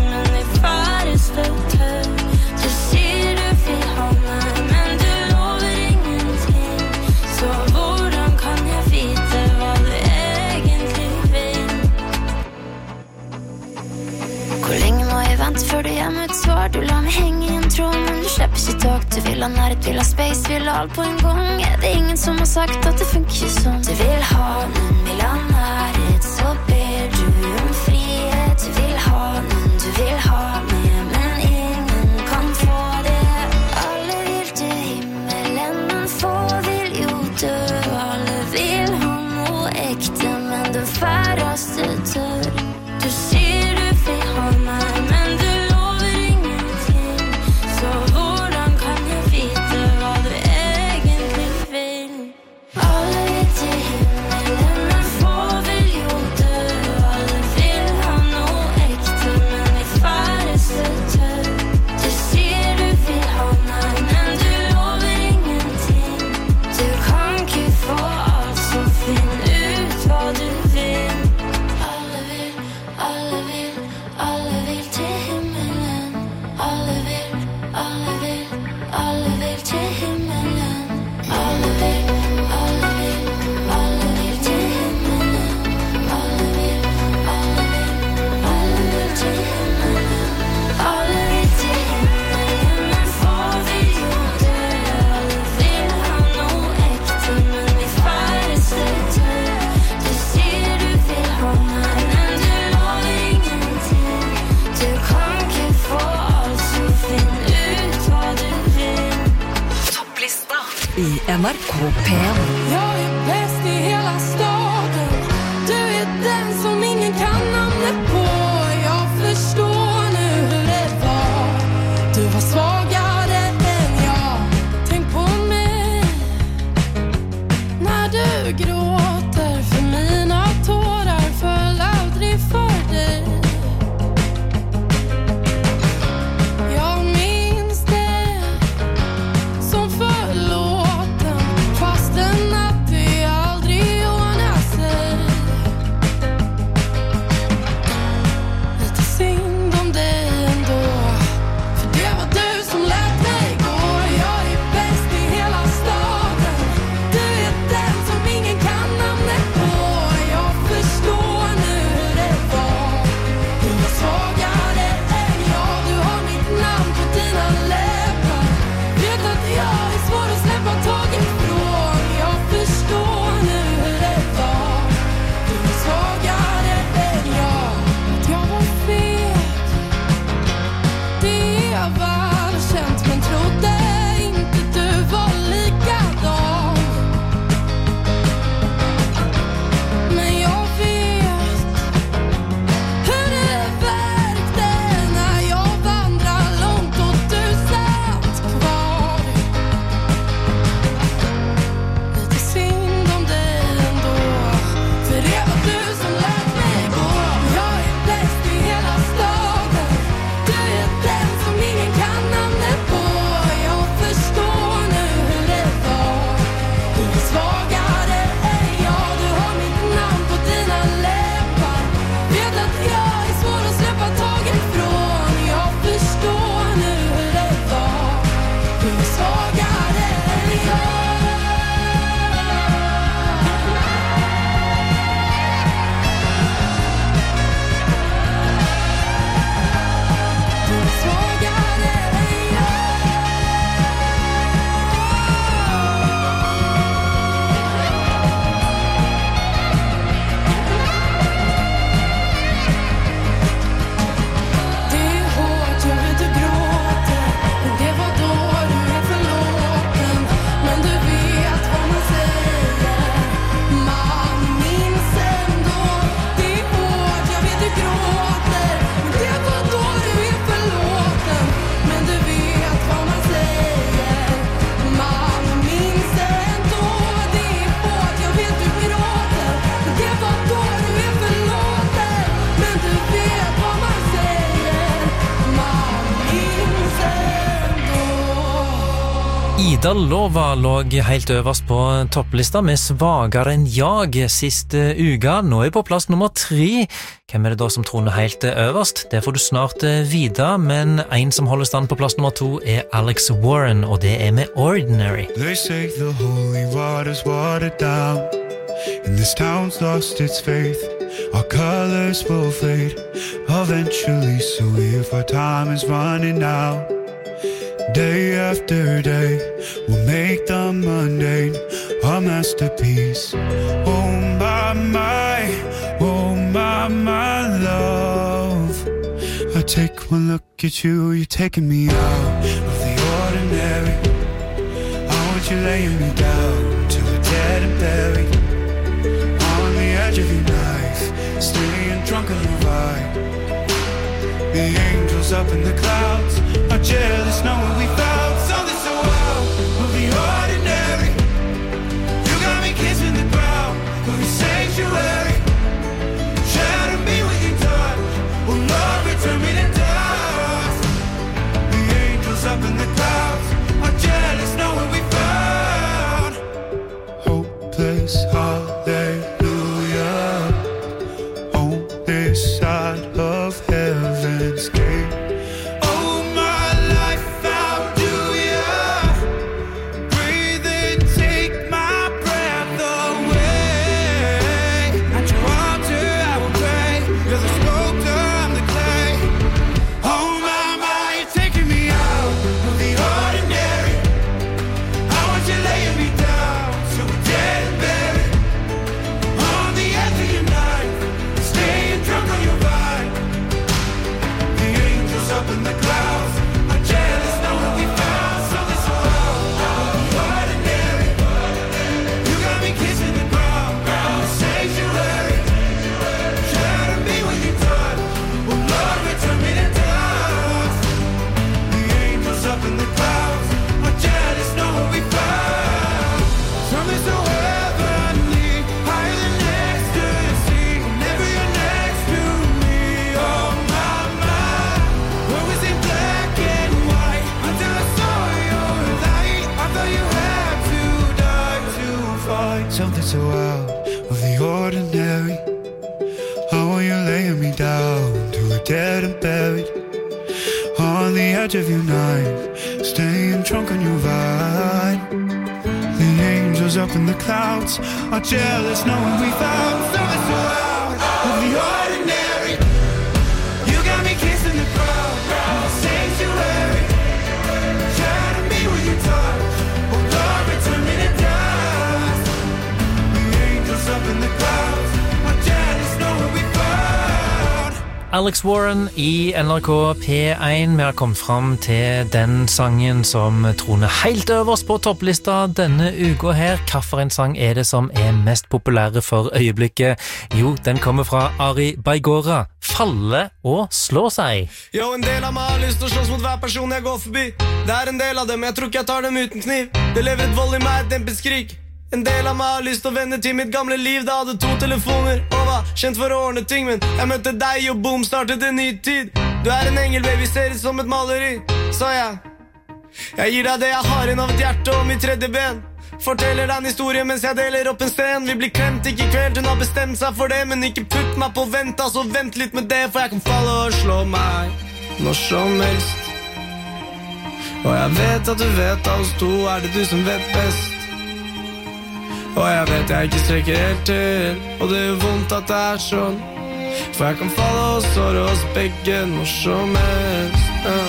inte för dig hem ett svar. Du la mig hänga i en tråd, men du släpper sitt tak. Du vill ha närhet, vill ha space, vill ha allt på en gång. Det är ingen som har sagt att det funkar ju sånt. Du vill ha, men vill ha närhet. Så ber du om frihet. Du vill ha, men du vill ha mer. Men ingen kan få det. Alla vill till himmelen, men få vill ju dö. Alla vill ha något äkta, men den färraste dör. Du ser du vill ha mig, men du lovar ingenting. Så hvordan kan jag veta vad du egentligen vill? Alla vill till himmelen, men få vill ju dö. Alla vill ha något äkta, men det färraste dör. Du ser du vill ha mig, men du lovar ingenting. Du kan inte få allt, så finn ut vad du vill. Alla vill till himmelen. Alla vill till himmelen. Alla vill till himmelen. Alla vill till himmelen. Alla vill till himmelen, men få vill ju dö. Alla vill ha något äkta, men det färraste dör. Du ser du vill ha mig, men du lovar ingenting. Du kan inte få allt, så finn ut vad du vill. Topplista i NRK P1. Jag är bäst i hela staden. Du är den som ingen kan namnet på. Jag förstår nu hur det var. Du var svagare än jag. Tänk på mig när du gråter, för mina tårar föll aldrig för dig. Jag minns det som förlåten, fastän att det aldrig ordnar sig. Lite synd om dig ändå, för det var du som lät mig gå. Jag är bäst i hela staden. Du är den som ingen kan namnet på. Jag förstår nu hur det var. Du var svagare än jag. Du har mitt namn på dina läppar. Vet att jag är svår att släppa taget från. Jag förstår nu hur det var. Du var svagare än jag. Att jag var fel, det är väl känt, men trodde inte du var likadan. Men jag vet hur det verkte när jag vandrar långt och du satt kvar. Lite synd om dig ändå, för det var du som lät mig gå. Jag är bäst i hela staden. Du är den som ingen kan namnet på. Jag förstår nu hur det var. Du är svagare än jag. Du har mitt namn på dina läppar. Vet att jag är svår att släppa taget från. Jag förstår nu hur det var. Du är svagare än jag. Du är svagare än jag. Det är hårt, jag vet du gråter, men det var då du är förlåten. Men du vet vad man säger, man minns ändå. Det är hårt, jag vet du gråter, men det var då du är förlåten. Men du vet vad man säger, man minns ändå. Det är hårt, jag vet du gråter, men det var då du är förlåten. Men du vet vad man säger, man minns ändå. Ida Lova låg helt øverst på topplista med Svagare enn jag siste uka. Nå er vi på plass nummer 3. Hvem er det da som troner helt øverst? Det får du snart vite, men en som holder stand på plass nummer 2 er Alex Warren, og det er med Ordinary. They say the holy water's watered down, and this town's lost its faith. Our colors will fade, eventually. So if our time is running out, day after day, we'll make the mundane a masterpiece. Oh my love, I take one look at you, you're taking me out of the ordinary. I want you laying me down till we're dead and buried, on the edge of your knife, staying drunk on your vibe. The angels up in the clouds are jealous knowing we found something so wild of the ordinary. You got me kissing the ground of your sanctuary. Shadow me with your touch, oh Lord, return me to dust. The angels up in the clouds are jealous knowing we found hopeless hallelujah on this side of heaven's gate. Oh my life, how do ya breathe and take my breath away? At your altar I will pray, you're the sculptor, I'm the clay. Oh my, you're taking me out of the ordinary. I want you laying me down so we're dead and buried, on the edge of your knife, staying drunk on your vibe. The angels up in the clouds are jealous knowing we found something so wild of the ordinary. You got me kissing the ground of the sanctuary. Shadow me with your touch, oh Lord, return me to dust. The angels up in the clouds are jealous knowing we found something so heavenly, higher than ecstasy. Whenever you're next to me, oh my, what was in black and white until I saw your light. I thought you had to die to find something so out of the ordinary. I want you laying me down till we're dead and buried, on the edge of your knife, staying drunk on your vine. The angels up in the clouds are jealous knowing we found something so out of the ordinary. You got me kissing the ground of the sanctuary. Shadow me with your touch, oh Lord, return me to dust. The angels up in the clouds are jealous knowing we found. Alex Warren i NRK P1. Vi har kommet fram til den sangen som troner helt øverst på topplista denne uka her. Hvilken sang er det som er mest populære for øyeblikket? Jo, den kommer fra Ari Baigora. Falle og slå seg. Jo, en del av meg har lyst til å slåss mot hver person jeg går forbi. Det er en del av dem, jeg tror ikke jeg tar dem uten kniv. Det lever et vold i meg, et dempet skrik. En del av meg har lyst til å vende til mitt gamle liv. Da hadde 2 telefoner og var kjent for å ordne ting. Men jeg møtte deg og boom, startet en ny tid. Du er en engel, baby, ser ut som et maleri, sa jeg. Jeg gir deg det jeg har igjen av et hjerte og mitt tredje ben. Forteller deg en historie mens jeg deler opp en scen. Vi blir klemt, ikke i kveld, hun har bestemt seg for det. Men ikke putt meg på vent, altså vent litt med det. For jeg kan falle og slå meg når som helst. Og jeg vet at du vet av oss to er det du som vet best. Og jeg vet jeg ikke strekker helt til, og det gjør vondt at det er sånn. For jeg kan falle og såre oss begge når som helst,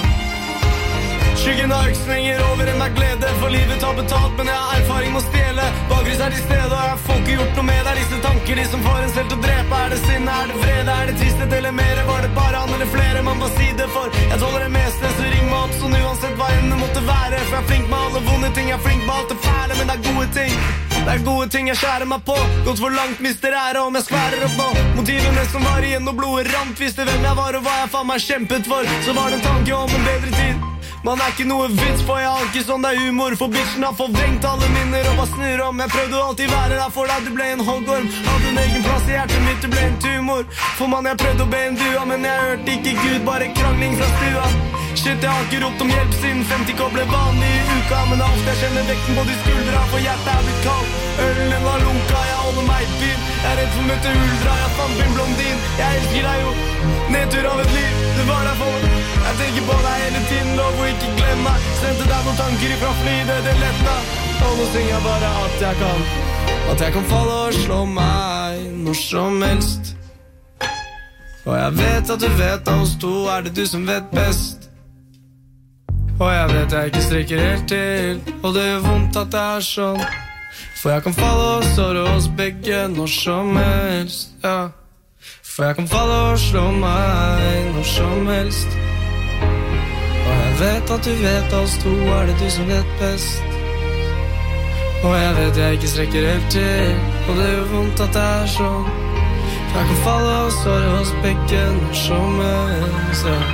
Skyggen av øksen henger over en meg glede. For livet har betalt, men jeg har erfaring med å stjele. Bakrys er til stede, og jeg får ikke gjort noe med det. Er disse tanker de som får en selv til å drepe? Er det sinne, er det fred, er det tristhet eller mer? Var det bare han eller flere, man bare si det for. Jeg tåler det meste, så ring meg opp sånn uansett hva enn det måtte være. For jeg er flink med alle vonde ting, jeg er flink med alt det fæle. Men det er gode ting, det er gode ting jeg skjærer meg på. Gått for langt, mister ære om jeg skværer opp nå. Motivene som var igjen og blodet rant. Visste hvem jeg var og hva jeg faen meg kjempet for. Så var det en tanke om en bedre tid. Man er ikke noe vits på, jeg har ikke sånn det er humor. For bitchen har forvrengt alle minner og hva snur om. Jeg prøvde å alltid være der for deg, du ble en hoggorm. Hadde en egen plass i hjertet mitt, du ble en tumor. For man, jeg prøvde å be en dua, men jeg hørte ikke Gud, bare krangling fra stua. Shit, jeg har ikke ropt om hjelp siden 50 kopp ble vanlig i uka. Men alt jeg kjenner vekten på de skuldra, for hjertet er blitt kaldt. Ølen var lunka, jeg holder meg i byen. Jeg er redd for å møte uldra, jeg fant en blondin. Jeg elsker deg jo, nedtur av et liv, du var der for. Jeg tenker på deg hele tiden, lov å ikke glemme meg. Sendte deg noen tanker ifra fly, det lettna. Og nå synger jeg bare at jeg kan falle og slå meg når som helst. Og jeg vet at du vet av oss to det du som vet best. Og jeg vet jeg ikke strekker helt til, og det gjør vondt at det sånn. For jeg kan falle og såre oss begge når som helst, ja. For jeg kan falle og slå meg når som helst. Og jeg vet at du vet av oss to det du som vet best. Og jeg vet jeg ikke strekker helt til, og det gjør vondt at det sånn. For jeg kan falle og såre oss begge når som helst, ja.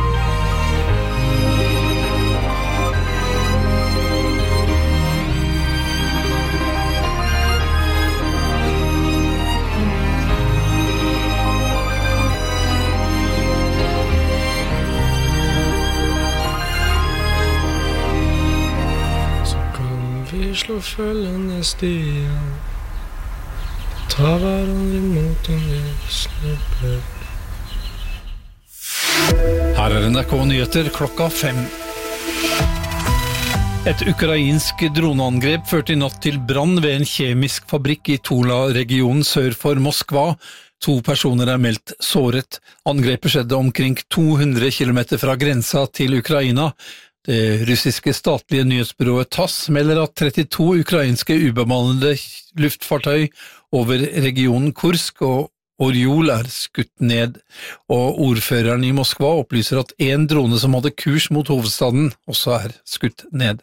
Slå følgende stien, ta hverandre mot en livsløpet. Her NRK Nyheter klokka 5. Et ukrainsk droneangrep førte I natt til brann ved en kjemisk fabrikk I Tula-regionen sør for Moskva. 2 personer meldt såret. Angrepet skjedde omkring 200 kilometer fra grensa til Ukraina. Det russiske statlige nyhetsbyrået TASS melder at 32 ukrainske ubemannede luftfartøy over regionen Kursk og Oryol skutt ned, og ordføreren I Moskva opplyser at en drone som hadde kurs mot hovedstaden også skutt ned.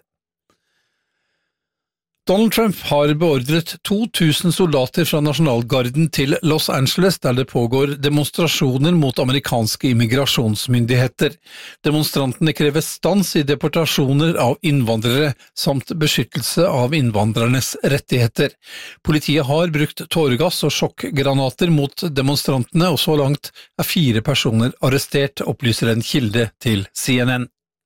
Donald Trump har beordret 2000 soldater fra Nasjonalgarden til Los Angeles, der det pågår demonstrasjoner mot amerikanske immigrasjonsmyndigheter. Demonstrantene krever stans I deportasjoner av innvandrere, samt beskyttelse av innvandrernes rettigheter. Politiet har brukt tåregass og sjokkgranater mot demonstrantene, og så langt 4 personer arrestert, opplyser en kilde til CNN.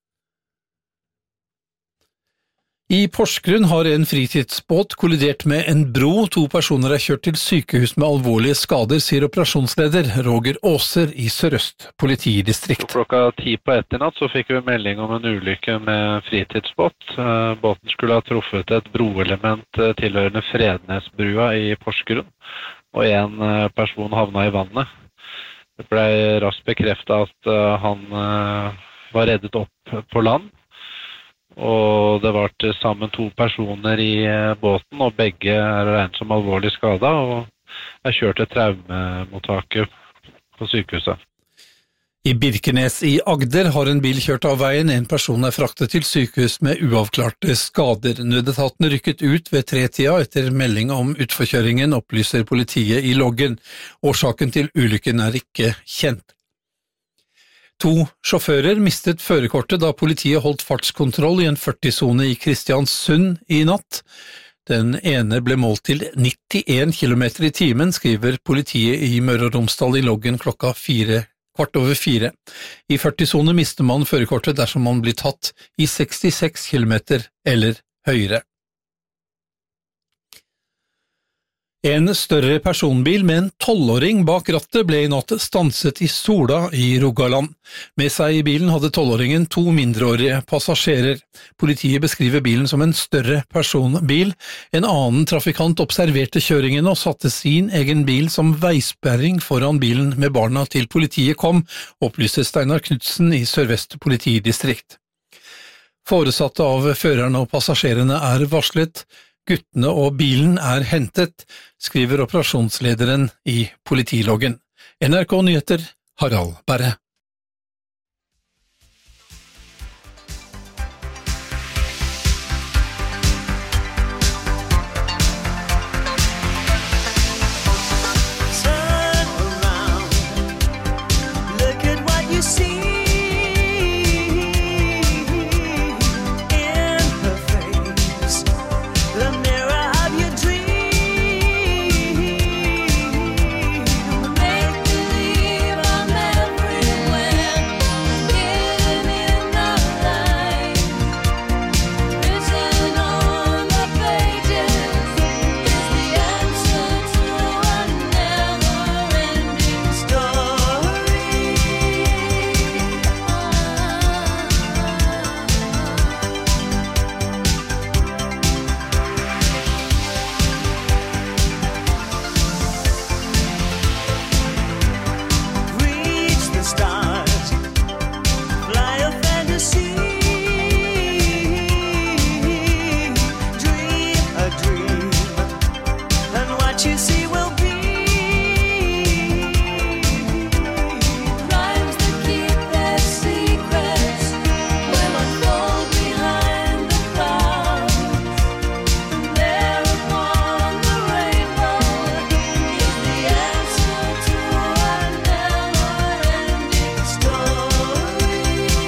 I Porsgrunn har en fritidsbåt kollidert med en bro. 2 personer kjørt til sykehus med alvorlige skader, sier operasjonsleder Roger Åser I Sør-Øst politidistrikt. Klokka 10 på etternatt så fikk vi melding om en ulykke med fritidsbåt. Båten skulle ha truffet et broelement tilhørende Frednesbrua I Porsgrunn, og en person havna I vannet. Det ble raskt bekreftet at han var reddet opp på land. Og det var til sammen 2 personer I båten, og begge regnet som alvorlig skadet, og kjørt til traumemottaket på sykehuset. I Birkenes I Agder har en bil kjørt av veien. En person fraktet til sykehus med uavklarte skader. Nødetaten rykket ut ved 3-tida etter melding om utforkjøringen, opplyser politiet I loggen. Årsaken til ulykken ikke kjent. 2 sjåfører mistet førerkortet da politiet holdt fartskontroll I en 40-sone I Kristiansund I natt. Den ene ble målt til 91 km I timen, skriver politiet I Møre og Romsdal I loggen klokka 4:15. I 40-sone mister man førerkortet dersom man blir tatt I 66 km eller høyere. En større personbil med en 12-åring bak rattet ble I natt stanset I Sola I Rogaland. Med seg I bilen hadde 12-åringen 2 mindreårige passasjerer. Politiet beskriver bilen som en større personbil. En annen trafikant observerte kjøringen og satte sin egen bil som veisperring foran bilen med barna til politiet kom, opplyser Steinar Knudsen I Sør-Vest politidistrikt. Foresatte av førerne og passasjerene varslet. Guttene og bilen hentet, skriver operasjonslederen I politiloggen. NRK Nyheter, Harald Berre. what you see will be. Rhymes that keep their secrets will unfold behind the clouds. There upon the rainbow is the answer to a never-ending story.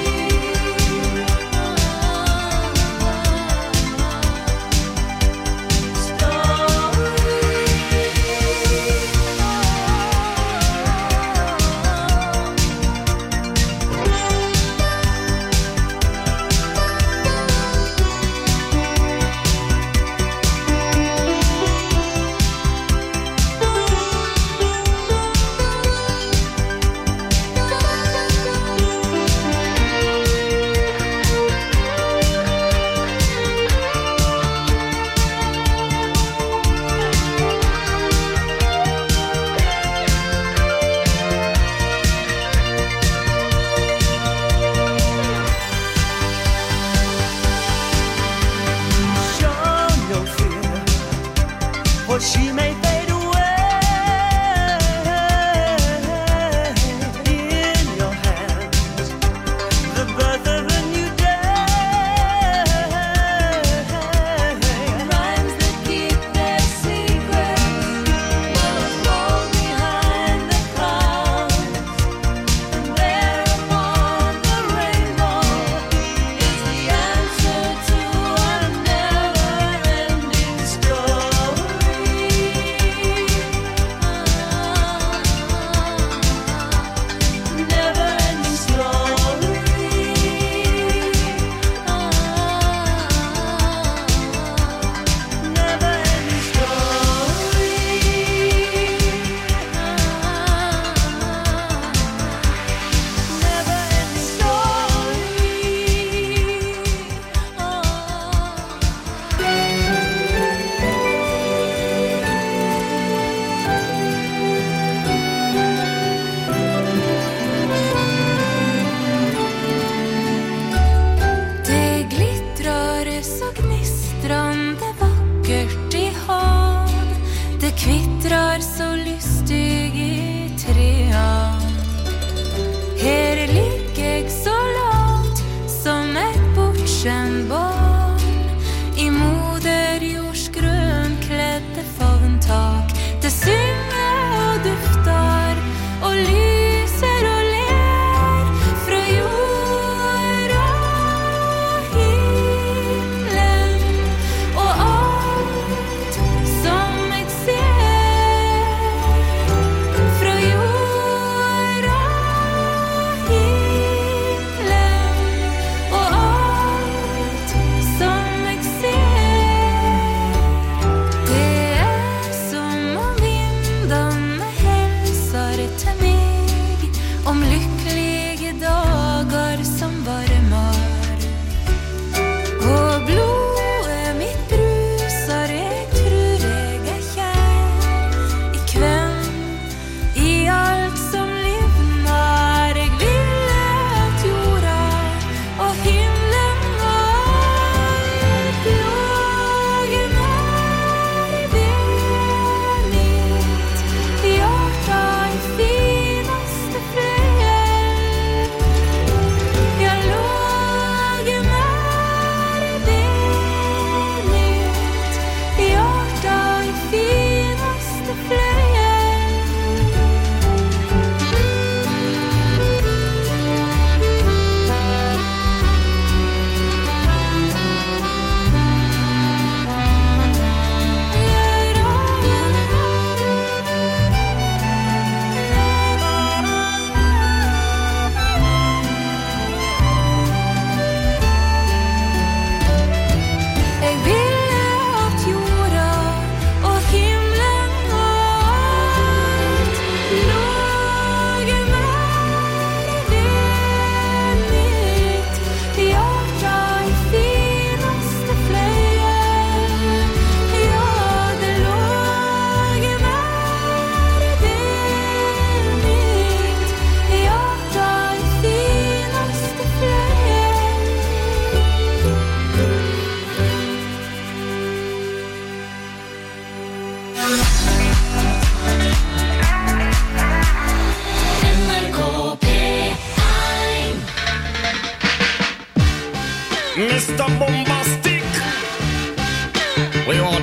Show no fear, for she may fade away. In your hands, the birth of a new day. Rhymes that keep their secrets will unfold behind the clouds. And there upon the rainbow is the answer to a never-ending story. Never-ending story. Never-ending Det glittrar så gnistrande vackert i hav. Det kvittrar så lystig i trean. Her ligger jeg så lavt som et bortskjemt barn i moder jords grønkledde favntak. Det synger og duftar og lyser og ler fra jorda himmelen og alt som jeg ser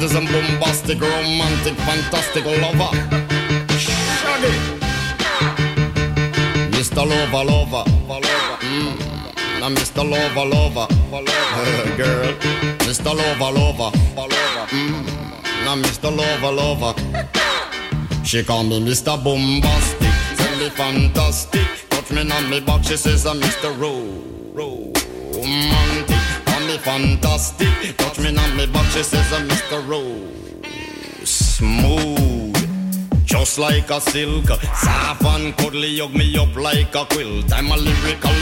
is a bombastic, romantic, fantastic lover. Shaggy. Mr. Lover. Now Mr. Lover. Girl. Mr. Lover. Now Mr. Lover. She call me Mr. Bombastic, tell me fantastic. Touch me on me back, she says I'm Mr. Romantic. Call me fantastic, touch me on me back, she says I'm Mr. Smooth, just like a silk. Soft and cuddly, hug me up like a quilt. I'm a lyrical